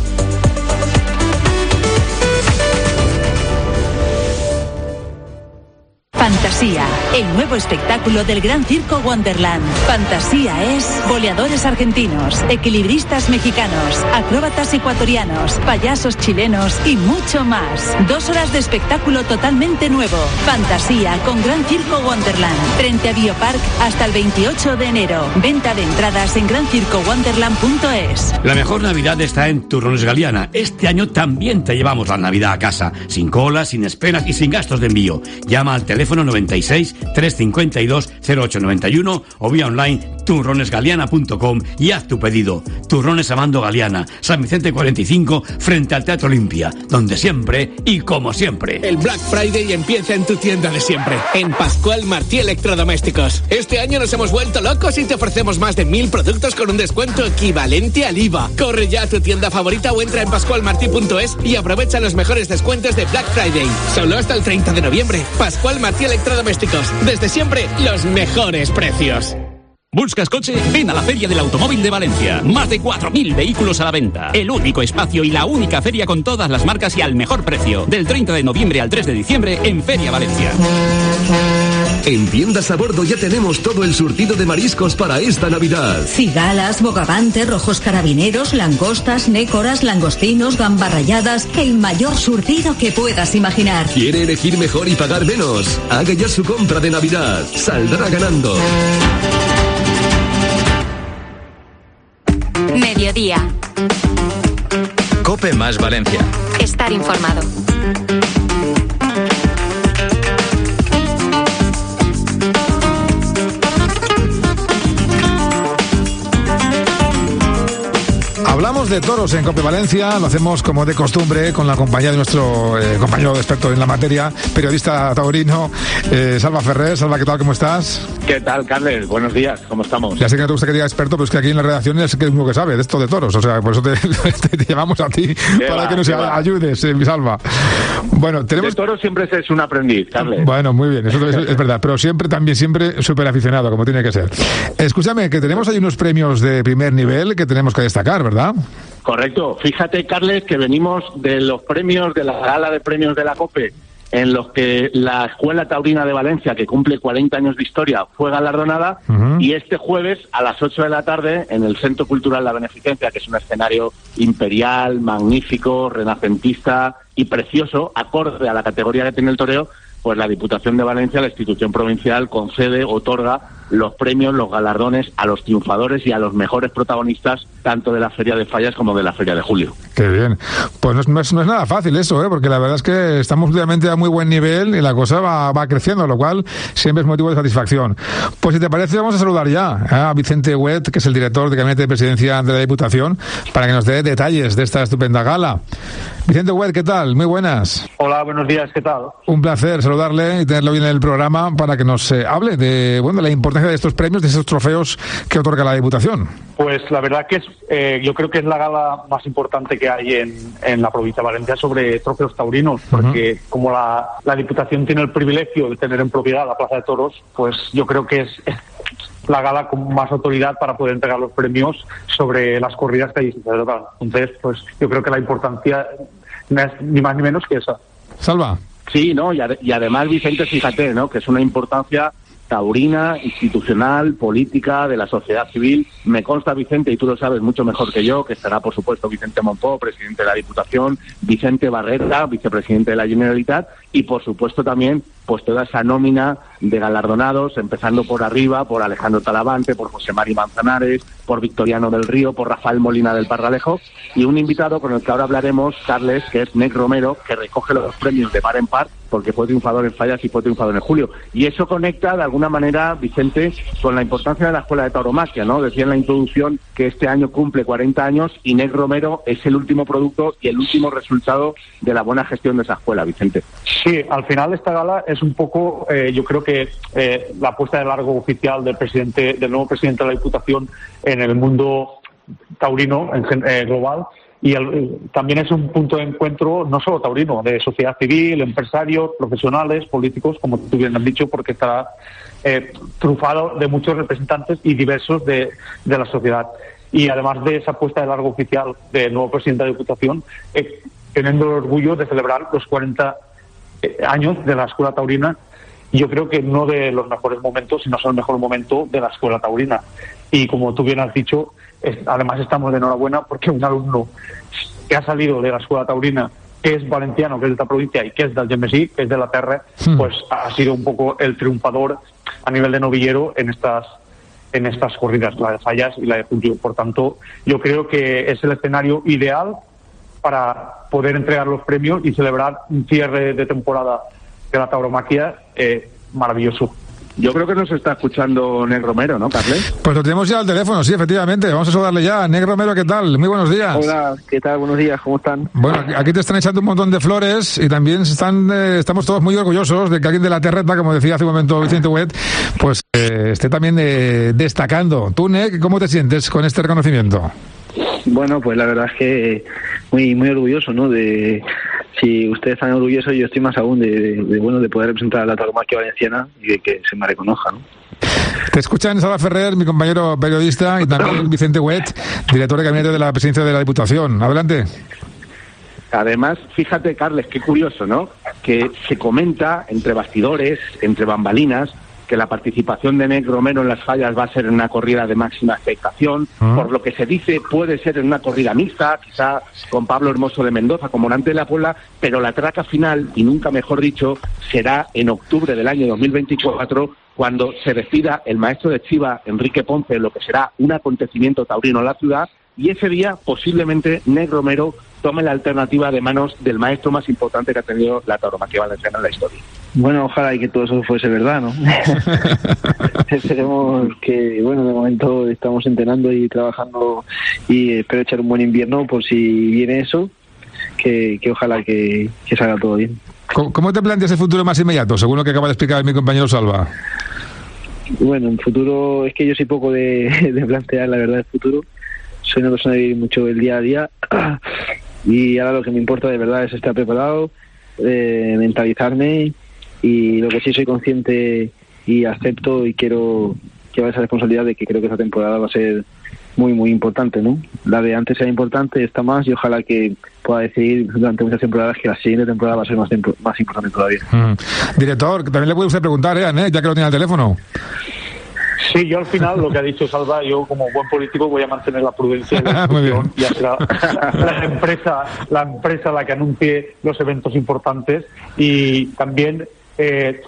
Fantasía, el nuevo espectáculo del Gran Circo Wonderland. Fantasía es boleadores argentinos, equilibristas mexicanos, acróbatas ecuatorianos, payasos chilenos y mucho más. Dos horas de espectáculo totalmente nuevo. Fantasía con Gran Circo Wonderland. Frente a Biopark hasta el veintiocho de enero. Venta de entradas en gran circo wonderland punto es. La mejor Navidad está en Turrones Galiana. Este año también te llevamos la Navidad a casa. Sin colas, sin esperas y sin gastos de envío. Llama al teléfono noventa y seis, trescientos cincuenta y dos, cero ocho noventa y uno o vía online turrones galiana punto com y haz tu pedido. Turrones Amando Galiana, San Vicente cuarenta y cinco, frente al Teatro Olimpia, donde siempre y como siempre. El Black Friday empieza en tu tienda de siempre, en Pascual Martí Electrodomésticos. Este año nos hemos vuelto locos y te ofrecemos más de mil productos con un descuento equivalente al I V A. Corre ya a tu tienda favorita o entra en pascual martí punto es y aprovecha los mejores descuentos de Black Friday. Solo hasta el treinta de noviembre. Pascual Martí Electrodomésticos. Desde siempre, los mejores precios. ¿Buscas coche? Ven a la Feria del Automóvil de Valencia. Más de cuatro mil vehículos a la venta. El único espacio y la única feria con todas las marcas y al mejor precio. Del treinta de noviembre al tres de diciembre en Feria Valencia. En Tiendas a Bordo ya tenemos todo el surtido de mariscos para esta Navidad. Cigalas, bogavante, rojos carabineros, langostas, nécoras, langostinos, gambas ralladas. El mayor surtido que puedas imaginar. ¿Quiere elegir mejor y pagar menos? Haga ya su compra de Navidad. Saldrá ganando. Mediodía. COPE más Valencia. Estar informado. Hablamos de toros en COPE Valencia, lo hacemos como de costumbre con la compañía de nuestro eh, compañero experto en la materia, periodista taurino, eh, Salva Ferrer. Salva, ¿qué tal? ¿Cómo estás? ¿Qué tal, Carles? Buenos días, ¿cómo estamos? Ya sé que no te gusta que diga experto, pero es que aquí en la redacción es que uno que sabe de esto de toros, o sea, por eso te, te, te llamamos a ti para va, que nos ayudes, eh, Salva. Bueno, tenemos... De toros siempre es un aprendiz, Carles. Bueno, muy bien, eso es, es verdad, pero siempre, también siempre súper aficionado, como tiene que ser. Escúchame, que tenemos ahí unos premios de primer nivel que tenemos que destacar, ¿verdad? Correcto. Fíjate, Carles, que venimos de los premios, de la gala de premios de la COPE, en los que la Escuela Taurina de Valencia, que cumple cuarenta años de historia, fue galardonada, uh-huh. Y este jueves, a las ocho de la tarde, en el Centro Cultural La Beneficencia, que es un escenario imperial, magnífico, renacentista y precioso, acorde a la categoría que tiene el toreo, pues la Diputación de Valencia, la institución provincial, concede, otorga los premios, los galardones a los triunfadores y a los mejores protagonistas, tanto de la Feria de Fallas como de la Feria de Julio. Qué bien. Pues no es, no es, no es nada fácil eso, ¿eh? Porque la verdad es que estamos últimamente a muy buen nivel y la cosa va, va creciendo, lo cual siempre es motivo de satisfacción. Pues si te parece, vamos a saludar ya a Vicente Huet, que es el director de Gabinete de Presidencia de la Diputación, para que nos dé detalles de esta estupenda gala. Vicente Huet, ¿qué tal? Muy buenas. Hola, buenos días, ¿qué tal? Un placer saludarle y tenerlo hoy en el programa para que nos eh, hable de, bueno, de la importancia de estos premios, de esos trofeos que otorga la Diputación. Pues la verdad que es, eh, yo creo que es la gala más importante que hay en, en la provincia de Valencia sobre trofeos taurinos, porque uh-huh. como la, la Diputación tiene el privilegio de tener en propiedad la Plaza de Toros, pues yo creo que es, es la gala con más autoridad para poder entregar los premios sobre las corridas que allí se celebran. Entonces, pues yo creo que la importancia no es ni más ni menos que esa. Salva. Sí, ¿no? Y, ad- y además, Vicente, fíjate, ¿no? Que es una importancia taurina, institucional, política, de la sociedad civil. Me consta, Vicente, y tú lo sabes mucho mejor que yo, que estará, por supuesto, Vicente Monpó, presidente de la Diputación, Vicente Barreta, vicepresidente de la Generalitat, y, por supuesto, también pues toda esa nómina de galardonados, empezando por arriba, por Alejandro Talavante, por José Mari Manzanares, por Victoriano del Río, por Rafael Molina del Parralejo, y un invitado con el que ahora hablaremos, Carles, que es Nec Romero, que recoge los premios de par en par, porque fue triunfador en Fallas y fue triunfador en Julio. Y eso conecta, de alguna manera, Vicente, con la importancia de la Escuela de Tauromaquia, ¿no? Decía en la introducción que este año cumple cuarenta años y Nec Romero es el último producto y el último resultado de la buena gestión de esa escuela, Vicente. Sí, al final esta gala es un poco, eh, yo creo que eh, la puesta de largo oficial del presidente, del nuevo presidente de la Diputación en el mundo taurino en, eh, global. Y el, también es un punto de encuentro no solo taurino, de sociedad civil, empresarios, profesionales, políticos, como tú bien has dicho, porque está eh, trufado de muchos representantes y diversos de, de la sociedad. Y además de esa puesta de largo oficial del nuevo presidente de la Diputación, eh, teniendo el orgullo de celebrar los cuarenta años de la Escuela Taurina, yo creo que no de los mejores momentos, sino es el mejor momento de la Escuela Taurina. Y como tú bien has dicho, es, además estamos de enhorabuena porque un alumno que ha salido de la Escuela Taurina, que es valenciano, que es de esta provincia y que es del Gemesí, que es de la Terra, sí. pues ha sido un poco el triunfador a nivel de novillero en estas en estas corridas, la de Fallas y la de Julio. Por tanto, yo creo que es el escenario ideal para poder entregar los premios y celebrar un cierre de temporada de la tauromaquia eh, maravilloso. Yo creo que nos está escuchando Nec Romero, ¿no, Carles? Pues lo tenemos ya al teléfono, sí, efectivamente. Vamos a saludarle ya. Nec Romero, ¿qué tal? Muy buenos días. Hola, ¿qué tal? Buenos días, ¿cómo están? Bueno, aquí te están echando un montón de flores y también están, eh, estamos todos muy orgullosos de que alguien de la terreta, como decía hace un momento Vicente Huet, pues eh, esté también eh, destacando. Tú, Nec, ¿cómo te sientes con este reconocimiento? Bueno, pues la verdad es que muy muy orgulloso, ¿no? De si ustedes están orgullosos, yo estoy más aún de, de, de bueno de poder representar a la tauromaquia valenciana y de que se me reconozca, ¿no? Te escuchan Salva Ferrer, mi compañero periodista, y también Vicente Huet, director de Gabinete de la Presidencia de la Diputación. Adelante. Además, fíjate, Carles, qué curioso, ¿no? Que se comenta entre bastidores, entre bambalinas, que la participación de Nec Romero en las Fallas va a ser en una corrida de máxima expectación, uh-huh. por lo que se dice puede ser en una corrida mixta, quizá con Pablo Hermoso de Mendoza como Morante de la Puebla, pero la traca final, y nunca mejor dicho, será en octubre del año dos mil veinticuatro, cuando se despida el maestro de Chiva, Enrique Ponce, lo que será un acontecimiento taurino en la ciudad, y ese día posiblemente Nec Romero tome la alternativa de manos del maestro más importante que ha tenido la tauromaquia valenciana en la historia. Bueno, ojalá y que todo eso fuese verdad, ¿no? Esperemos que, bueno, de momento estamos entrenando y trabajando y espero echar un buen invierno por si viene eso, que, que ojalá que, que salga todo bien. ¿Cómo, ¿Cómo te planteas el futuro más inmediato, según lo que acaba de explicar mi compañero Salva? Bueno, el futuro, es que yo soy poco de, de plantear la verdad el futuro. Soy una persona de vivir mucho el día a día y ahora lo que me importa de verdad es estar preparado, eh, mentalizarme, y lo que sí soy consciente y acepto y quiero llevar esa responsabilidad de que creo que esta temporada va a ser muy muy importante, ¿no? La de antes era importante, esta más, y ojalá que pueda decidir durante muchas temporadas que la siguiente temporada va a ser más, tempo- más importante todavía. Mm. Director, también le puede usted preguntar, ¿eh, Ané, ya que lo tiene al teléfono? Sí, yo al final, lo que ha dicho Salva, yo como buen político voy a mantener la prudencia y la discusión, ya será la empresa, la empresa la que anuncie los eventos importantes, y también eh,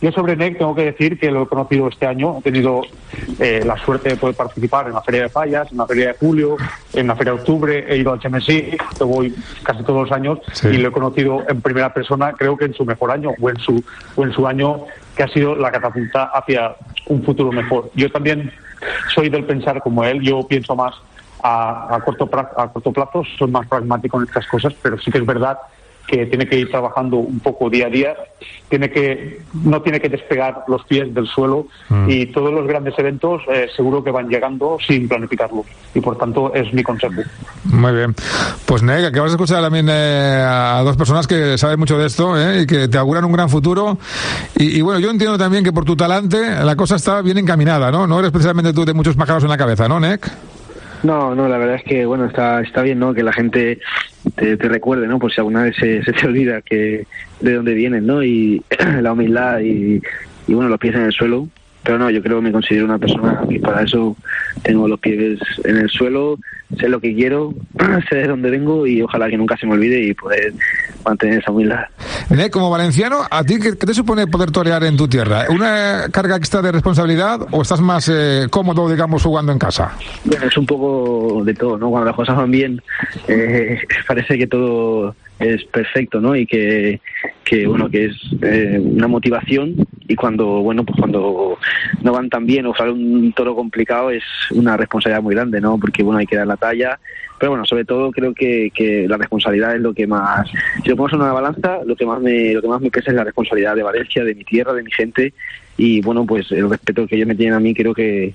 Yo sobre N E C tengo que decir que lo he conocido este año, he tenido eh, la suerte de poder participar en la Feria de Fallas, en la Feria de Julio, en la Feria de Octubre, he ido al H M S I, que voy casi todos los años, sí. Y lo he conocido en primera persona, creo que en su mejor año, o en su, o en su año que ha sido la catapulta hacia un futuro mejor. Yo también soy del pensar como él, yo pienso más a, a, corto, a corto plazo, soy más pragmático en estas cosas, pero sí que es verdad que tiene que ir trabajando un poco día a día, tiene que no tiene que despegar los pies del suelo mm. y todos los grandes eventos eh, seguro que van llegando sin planificarlos y por tanto es mi consejo. Muy bien, pues Neg, acabas de escuchar también eh, a dos personas que saben mucho de esto eh, y que te auguran un gran futuro y, y bueno, yo entiendo también que por tu talante la cosa está bien encaminada, ¿no? No eres precisamente tú de muchos pájaros en la cabeza, ¿no, Neg? No, no, la verdad es que, bueno, está está bien, ¿no? Que la gente te, te recuerde, ¿no? Por si alguna vez se, se te olvida que de dónde vienen, ¿no? Y la humildad y, y, bueno, los pies en el suelo. Pero no, yo creo que me considero una persona que para eso tengo los pies en el suelo, sé lo que quiero, sé de dónde vengo y ojalá que nunca se me olvide y poder mantener esa humildad. Ne, como valenciano, ¿a ti qué, qué te supone poder torear en tu tierra? ¿Una carga extra de responsabilidad o estás más eh, cómodo, digamos, jugando en casa? Bueno, es un poco de todo, ¿no? Cuando las cosas van bien, eh, parece que todo es perfecto, ¿no? Y que, que bueno, que es eh, una motivación, y cuando, bueno, pues cuando no van tan bien o sale un toro complicado es una responsabilidad muy grande, ¿no? Porque, bueno, hay que dar la talla, pero bueno, sobre todo creo que, que la responsabilidad es lo que más, si lo ponemos en una balanza, lo que más me, lo que más me pesa es la responsabilidad de Valencia, de mi tierra, de mi gente, y bueno, pues el respeto que ellos me tienen a mí creo que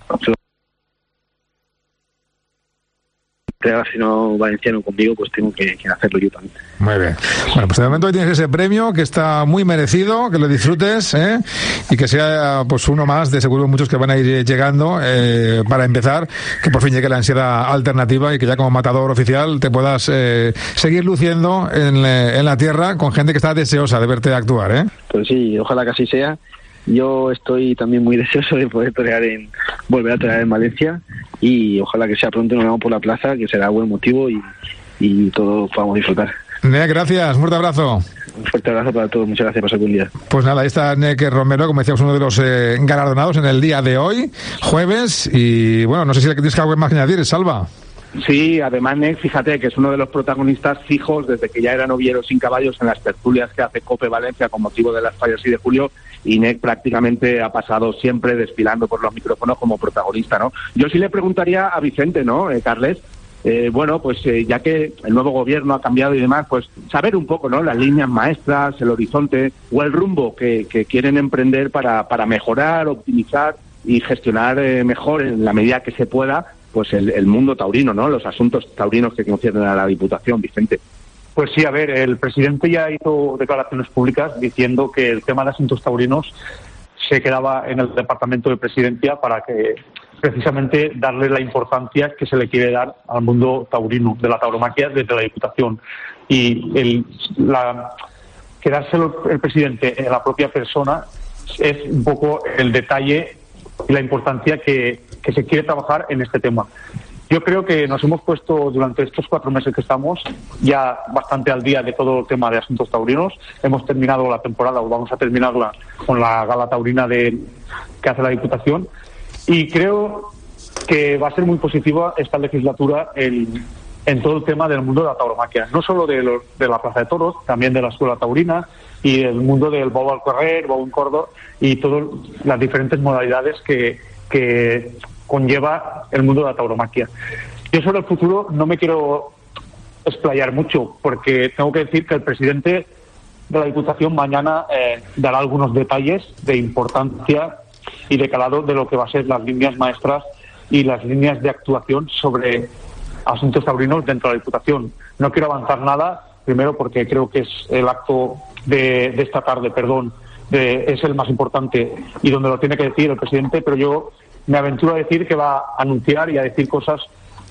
si no valenciano conmigo, pues tengo que, que hacerlo yo también. Muy bien. Bueno, pues de momento hoy tienes ese premio que está muy merecido, que lo disfrutes, ¿eh? Y que sea pues uno más de seguro muchos que van a ir llegando eh, para empezar, que por fin llegue la ansiedad alternativa y que ya como matador oficial te puedas eh, seguir luciendo en, en la tierra con gente que está deseosa de verte actuar, ¿eh? Pues sí, ojalá que así sea. Yo estoy también muy deseoso de poder torear en, volver a torear en Valencia, y ojalá que sea pronto, nos vamos por la plaza, que será buen motivo y, y todos podamos disfrutar. Nec, gracias, un fuerte abrazo. Un fuerte abrazo para todos, muchas gracias por ser buen día. Pues nada, ahí está Nec Romero, como decíamos, uno de los eh, galardonados en el día de hoy, jueves, y bueno, no sé si tienes algo más que añadir, Salva. Sí, además, Nec, fíjate que es uno de los protagonistas fijos desde que ya era novillero sin caballos en las tertulias que hace COPE Valencia con motivo de las fallas y de julio, y Nec prácticamente ha pasado siempre desfilando por los micrófonos como protagonista, ¿no? Yo sí le preguntaría a Vicente, ¿no, eh, Carles? Eh, bueno, pues eh, ya que el nuevo gobierno ha cambiado y demás, pues saber un poco, ¿no?, las líneas maestras, el horizonte o el rumbo que, que quieren emprender para, para mejorar, optimizar y gestionar eh, mejor en la medida que se pueda pues el, el mundo taurino, ¿no?, los asuntos taurinos que conciernen a la Diputación, Vicente. Pues sí, a ver, el presidente ya hizo declaraciones públicas diciendo que el tema de asuntos taurinos se quedaba en el Departamento de Presidencia para que precisamente darle la importancia que se le quiere dar al mundo taurino, de la tauromaquia desde la Diputación. Y el, la, quedárselo el presidente en la propia persona es un poco el detalle y la importancia que, que se quiere trabajar en este tema. Yo creo que nos hemos puesto durante estos cuatro meses que estamos ya bastante al día de todo el tema de asuntos taurinos. Hemos terminado la temporada, o vamos a terminarla con la gala taurina de, que hace la Diputación, y creo que va a ser muy positiva esta legislatura en, en todo el tema del mundo de la tauromaquia, no solo de, los, de la Plaza de Toros, también de la Escuela Taurina y el mundo del bow al correr, bow en cordo y todas las diferentes modalidades que, que conlleva el mundo de la tauromaquia. Yo sobre el futuro no me quiero explayar mucho, porque tengo que decir que el presidente de la Diputación mañana eh, dará algunos detalles de importancia y de calado de lo que va a ser las líneas maestras y las líneas de actuación sobre asuntos taurinos dentro de la Diputación. No quiero avanzar nada, primero porque creo que es el acto de, de esta tarde, perdón, de, es el más importante y donde lo tiene que decir el presidente, pero yo me aventuro a decir que va a anunciar y a decir cosas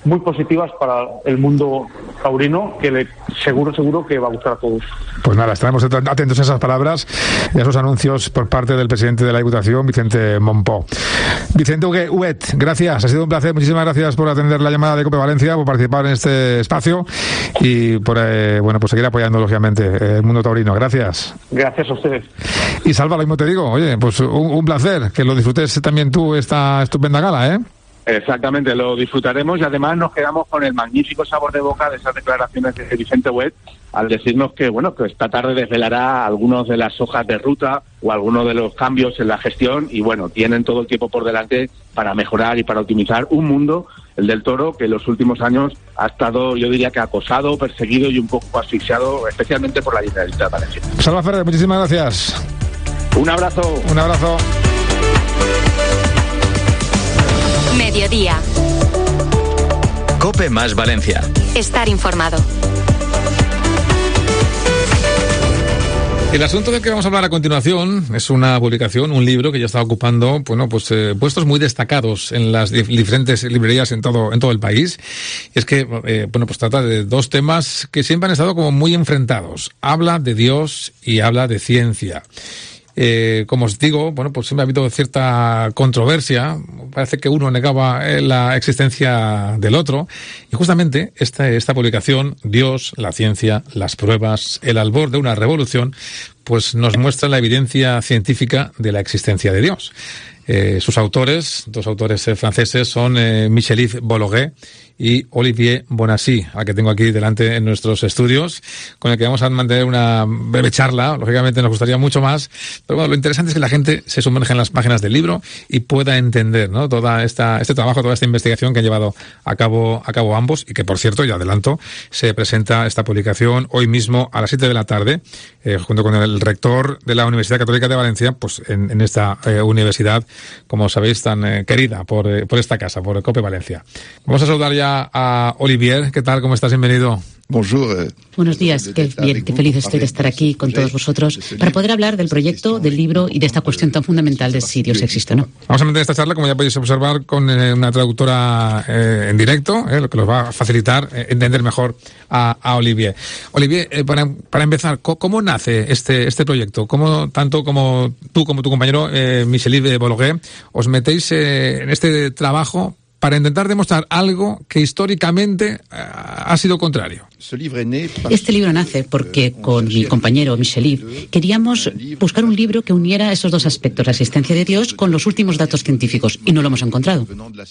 muy positivas para el mundo taurino, que le, seguro, seguro que va a gustar a todos. Pues nada, estaremos atentos a esas palabras y a esos anuncios por parte del presidente de la Diputación, Vicente Mompó. Vicente Huguet, gracias, ha sido un placer, muchísimas gracias por atender la llamada de COPE Valencia, por participar en este espacio y por eh, bueno, pues seguir apoyando, lógicamente, el mundo taurino. Gracias. Gracias a ustedes. Y Salva, lo mismo te digo, oye, pues un, un placer, que lo disfrutes también tú esta estupenda gala, ¿eh? Exactamente, lo disfrutaremos y además nos quedamos con el magnífico sabor de boca de esas declaraciones de Vicente Huguet al decirnos que, bueno, que esta tarde desvelará algunas de las hojas de ruta o algunos de los cambios en la gestión y, bueno, tienen todo el tiempo por delante para mejorar y para optimizar un mundo, el del toro, que en los últimos años ha estado, yo diría que acosado, perseguido y un poco asfixiado, especialmente por la Generalitat de Valencia. Salva Ferrer, muchísimas gracias. Un abrazo. Un abrazo. Mediodía. COPE más Valencia. Estar informado. El asunto del que vamos a hablar a continuación es una publicación, un libro que ya está ocupando, bueno, pues eh, puestos muy destacados en las dif- diferentes librerías en todo en todo el país. Y es que, eh, bueno, pues trata de dos temas que siempre han estado como muy enfrentados. Habla de Dios y habla de ciencia. Eh, como os digo, bueno, pues siempre ha habido cierta controversia. Parece que uno negaba eh, la existencia del otro. Y justamente esta, esta publicación, Dios, la ciencia, las pruebas, el albor de una revolución, pues nos muestra la evidencia científica de la existencia de Dios. Eh, sus autores, dos autores eh, franceses, son eh, Michel-Yves Bologuet y Olivier Bonacy, a que tengo aquí delante en nuestros estudios, con el que vamos a mantener una breve charla. Lógicamente nos gustaría mucho más, pero bueno, lo interesante es que la gente se sumerja en las páginas del libro y pueda entender, ¿no?, toda esta este trabajo, toda esta investigación que han llevado a cabo a cabo ambos, y que, por cierto, ya adelanto, se presenta esta publicación hoy mismo a las siete de la tarde, eh, junto con el rector de la Universidad Católica de Valencia, pues en, en esta eh, universidad, como sabéis, tan eh, querida por, eh, por esta casa, por COPE Valencia. Vamos a saludar ya a Olivier. ¿Qué tal? ¿Cómo estás? Bienvenido. Bonjour. Buenos días, qué bien, qué feliz estoy de estar aquí con todos vosotros para poder hablar del proyecto, del libro y de esta cuestión tan fundamental de si Dios existe o no. Vamos a mantener esta charla, como ya podéis observar, con eh, una traductora eh, en directo, eh, lo que nos va a facilitar eh, entender mejor a, a Olivier. Olivier, eh, para, para empezar, ¿cómo, ¿cómo nace este este proyecto? ¿Cómo tanto como tú como tu compañero eh, Michel-Yves Bologuet os metéis eh, en este trabajo para intentar demostrar algo que históricamente uh, ha sido contrario? Este libro nace porque con mi compañero Michel-Yves queríamos buscar un libro que uniera esos dos aspectos, la existencia de Dios con los últimos datos científicos, y no lo hemos encontrado.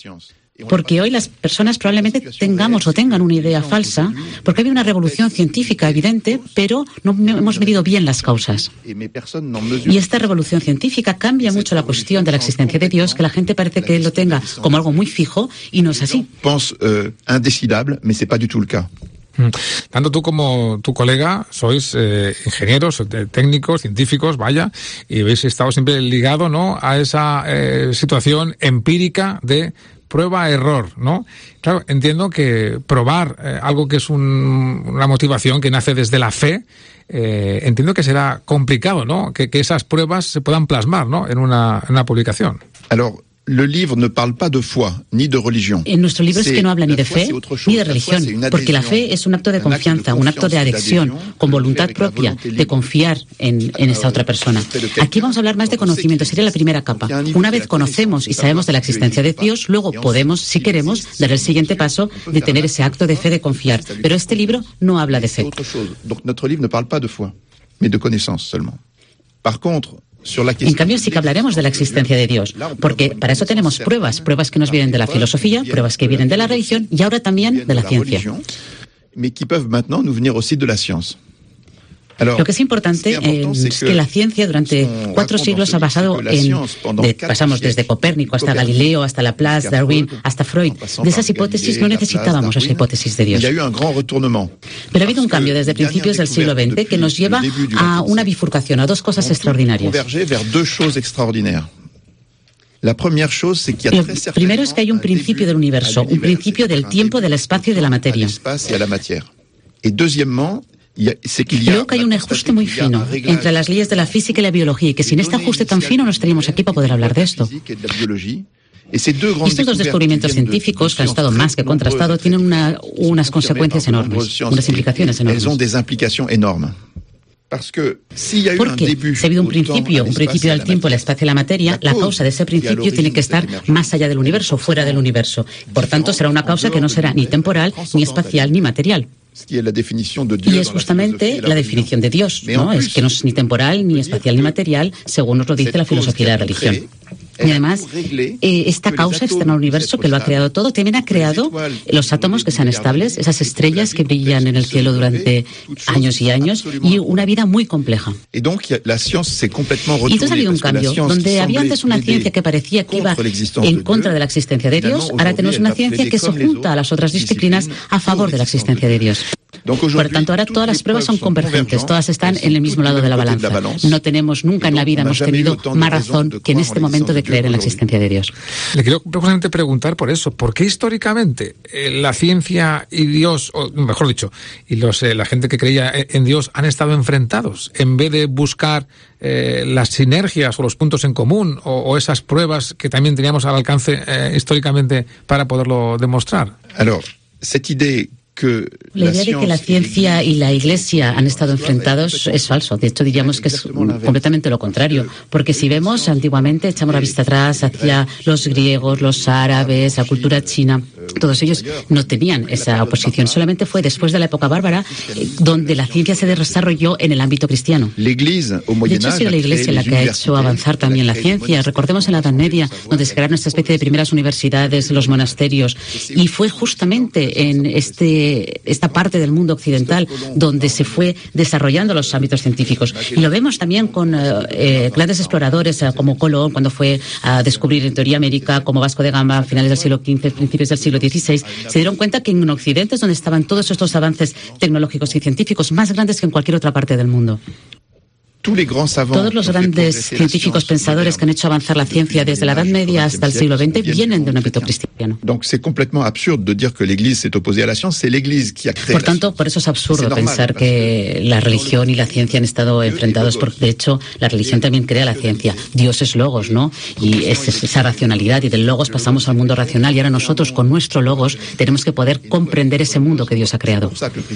Porque hoy las personas probablemente tengamos o tengan una idea falsa, porque había una revolución científica evidente, pero no hemos medido bien las causas. Y esta revolución científica cambia mucho la cuestión de la existencia de Dios, que la gente parece que lo tenga como algo muy fijo, y no es así. Tanto tú como tu colega sois eh, ingenieros, técnicos, científicos, vaya, y habéis estado siempre ligado, ¿no?, a esa eh, situación empírica de prueba-error, ¿no? Claro, entiendo que probar eh, algo que es un, una motivación que nace desde la fe, eh, entiendo que será complicado, ¿no?, que, que esas pruebas se puedan plasmar, ¿no?, en una, en una publicación. Alors, le livre ne parle pas de foi ni de religión. En nuestro libro es que no habla ni de fe ni de religión, porque la fe es un acto de confianza, un acto de adhesión, con voluntad propia, de confiar en, en esta otra persona. Aquí vamos a hablar más de conocimiento, sería la primera capa. Una vez conocemos y sabemos de la existencia de Dios, luego podemos, si queremos, dar el siguiente paso de tener ese acto de fe, de confiar. Pero este libro no habla de fe. Donc notre livre ne parle pas de foi, mais de connaissance seulement. Par contre, en cambio, sí que hablaremos de la existencia de Dios, porque para eso tenemos pruebas, pruebas que nos vienen de la filosofía, pruebas que vienen de la religión y ahora también de la ciencia. Lo que es importante eh, es que la ciencia durante cuatro siglos ha basado en, de, pasamos desde Copérnico hasta Galileo, hasta Laplace, Darwin, hasta Freud. De esas hipótesis no necesitábamos esa hipótesis de Dios. Pero ha habido un cambio desde principios del siglo veinte que nos lleva a una bifurcación, a dos cosas extraordinarias. La primera chose, c'est qu'il y a très certainement primero es que hay un principio del universo, un principio del tiempo, del espacio y de la materia. Y deuxièmement, Creo que hay un ajuste muy fino entre las leyes de la física y la biología, y que sin este ajuste tan fino no estaríamos aquí para poder hablar de esto. Y estos dos descubrimientos científicos, que han estado más que contrastados, tienen una, unas consecuencias enormes, unas implicaciones enormes. Porque si ha habido un principio, un principio del tiempo, el espacio y la materia, la causa de ese principio tiene que estar más allá del universo, fuera del universo. Por tanto, será una causa que no será ni temporal, ni espacial, ni material. Y es justamente la definición de Dios, ¿no? Es que no es ni temporal, ni espacial, ni material, según nos lo dice la filosofía de la religión. Y además, eh, esta causa externa al universo que lo ha creado todo, también ha creado los átomos que sean estables, esas estrellas que brillan en el cielo durante años y años, y una vida muy compleja. Y entonces ha habido un cambio, donde había antes una ciencia que parecía que iba en contra de la existencia de Dios, ahora tenemos una ciencia que se junta a las otras disciplinas a favor de la existencia de Dios. Por tanto, ahora todas las pruebas son convergentes, todas están en el mismo lado de la balanza. No tenemos, nunca en la vida hemos tenido más razón que en este momento de creer en la existencia de Dios. Le quiero precisamente preguntar por eso, ¿por qué históricamente eh, la ciencia y Dios, o mejor dicho, y los eh, la gente que creía en Dios han estado enfrentados, en vez de buscar eh, las sinergias o los puntos en común, o, o esas pruebas que también teníamos al alcance eh, históricamente para poderlo demostrar? Alors, cette idée La idea de que la ciencia y la Iglesia han estado enfrentados es falso. De hecho, diríamos que es completamente lo contrario. Porque si vemos antiguamente, echamos la vista atrás hacia los griegos, los árabes, la cultura china, todos ellos no tenían esa oposición. Solamente fue después de la época bárbara eh, donde la ciencia se desarrolló en el ámbito cristiano. De hecho, ha sido la Iglesia la que ha hecho avanzar también la ciencia. Recordemos en la Edad Media, donde se crearon esta especie de primeras universidades, los monasterios, y fue justamente en este esta parte del mundo occidental donde se fue desarrollando los ámbitos científicos. Y lo vemos también con eh, grandes exploradores eh, como Colón, cuando fue a descubrir en teoría América, como Vasco de Gama a finales del siglo quince, principios del siglo dieciséis, se dieron cuenta que en Occidente es donde estaban todos estos avances tecnológicos y científicos más grandes que en cualquier otra parte del mundo. Todos los grandes científicos pensadores que han hecho avanzar la ciencia desde la Edad Media hasta el siglo veinte vienen de un ámbito cristiano. Por tanto, por eso es absurdo pensar que la religión y la ciencia han estado enfrentados, porque de hecho la religión también crea la ciencia. Dios es logos, ¿no? Y es esa racionalidad, y del logos pasamos al mundo racional, y ahora nosotros con nuestro logos tenemos que poder comprender ese mundo que Dios ha creado.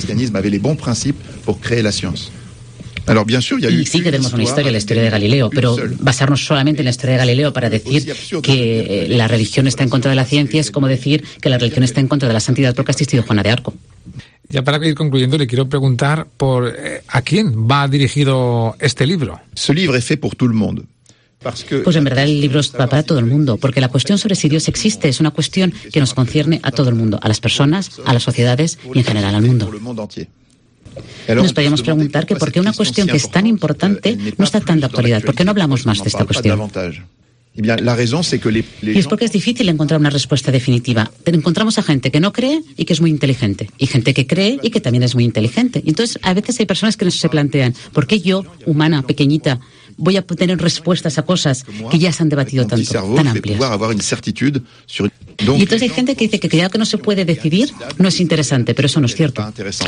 Y sí que tenemos una historia, la historia de Galileo, pero basarnos solamente en la historia de Galileo para decir que la religión está en contra de la ciencia es como decir que la religión está en contra de la santidad porque ha existido Juana de Arco. Ya para ir concluyendo, le quiero preguntar por eh, ¿a quién va dirigido este libro? Ce livre est fait pour tout le monde. Pues en verdad el libro es para todo el mundo, porque la cuestión sobre si Dios existe es una cuestión que nos concierne a todo el mundo, a las personas, a las sociedades y en general al mundo. Nos podríamos preguntar que por qué una cuestión que es tan importante no está tan de actualidad, ¿por qué no hablamos más de esta cuestión? Y es porque es difícil encontrar una respuesta definitiva. Encontramos a gente que no cree y que es muy inteligente, y gente que cree y que también es muy inteligente. Entonces, a veces hay personas que no se plantean, ¿por qué yo, humana, pequeñita, voy a tener respuestas a cosas que ya se han debatido tanto, tan amplias? Y entonces hay gente que dice que ya que no se puede decidir, no es interesante, pero eso no es cierto.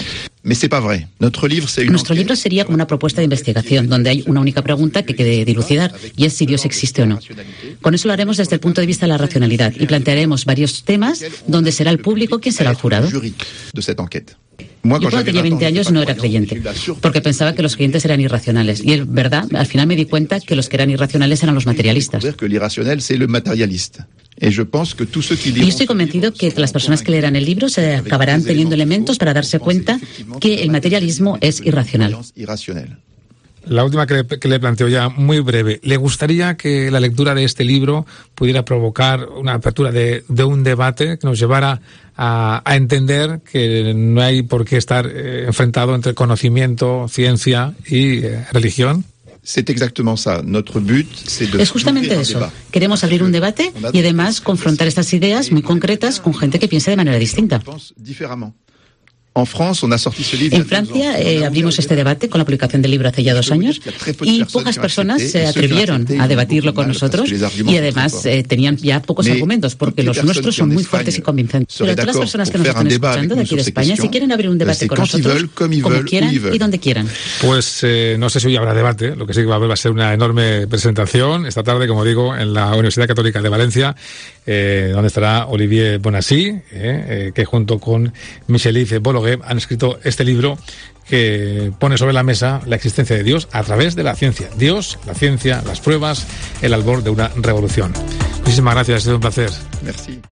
Nuestro libro sería como una propuesta de investigación, donde hay una única pregunta que quede dilucidar, y es si Dios existe o no. Con eso lo haremos desde el punto de vista de la racionalidad, y plantearemos varios temas donde será el público quien será el jurado. Yo cuando tenía veinte años no era creyente, porque pensaba que los creyentes eran irracionales. Y es verdad, al final me di cuenta que los que eran irracionales eran los materialistas. Y estoy convencido que las personas que leerán el libro se acabarán teniendo elementos para darse cuenta que el materialismo es irracional. La última que le, que le planteo ya, muy breve. ¿Le gustaría que la lectura de este libro pudiera provocar una apertura de, de un debate que nos llevara a, a entender que no hay por qué estar eh, enfrentado entre conocimiento, ciencia y eh, religión? Es justamente eso. Queremos abrir un debate y además confrontar estas ideas muy concretas con gente que piensa de manera distinta. En Francia eh, abrimos este debate con la publicación del libro hace ya dos años y pocas personas se atrevieron a debatirlo con nosotros y además eh, tenían ya pocos argumentos porque los nuestros son muy fuertes y convincentes. Pero todas las personas que nos están escuchando de aquí de España, si quieren abrir un debate con nosotros, como quieran y donde quieran. Pues eh, no sé si hoy habrá debate, lo que sí que va a haber va a ser una enorme presentación esta tarde, como digo, en la Universidad Católica de Valencia, eh, donde estará Olivier Bonassy, eh, eh, que junto con Michel-Yves Bologuet han escrito este libro que pone sobre la mesa la existencia de Dios a través de la ciencia. Dios, la ciencia, las pruebas, el albor de una revolución. Muchísimas gracias, ha sido un placer. Merci.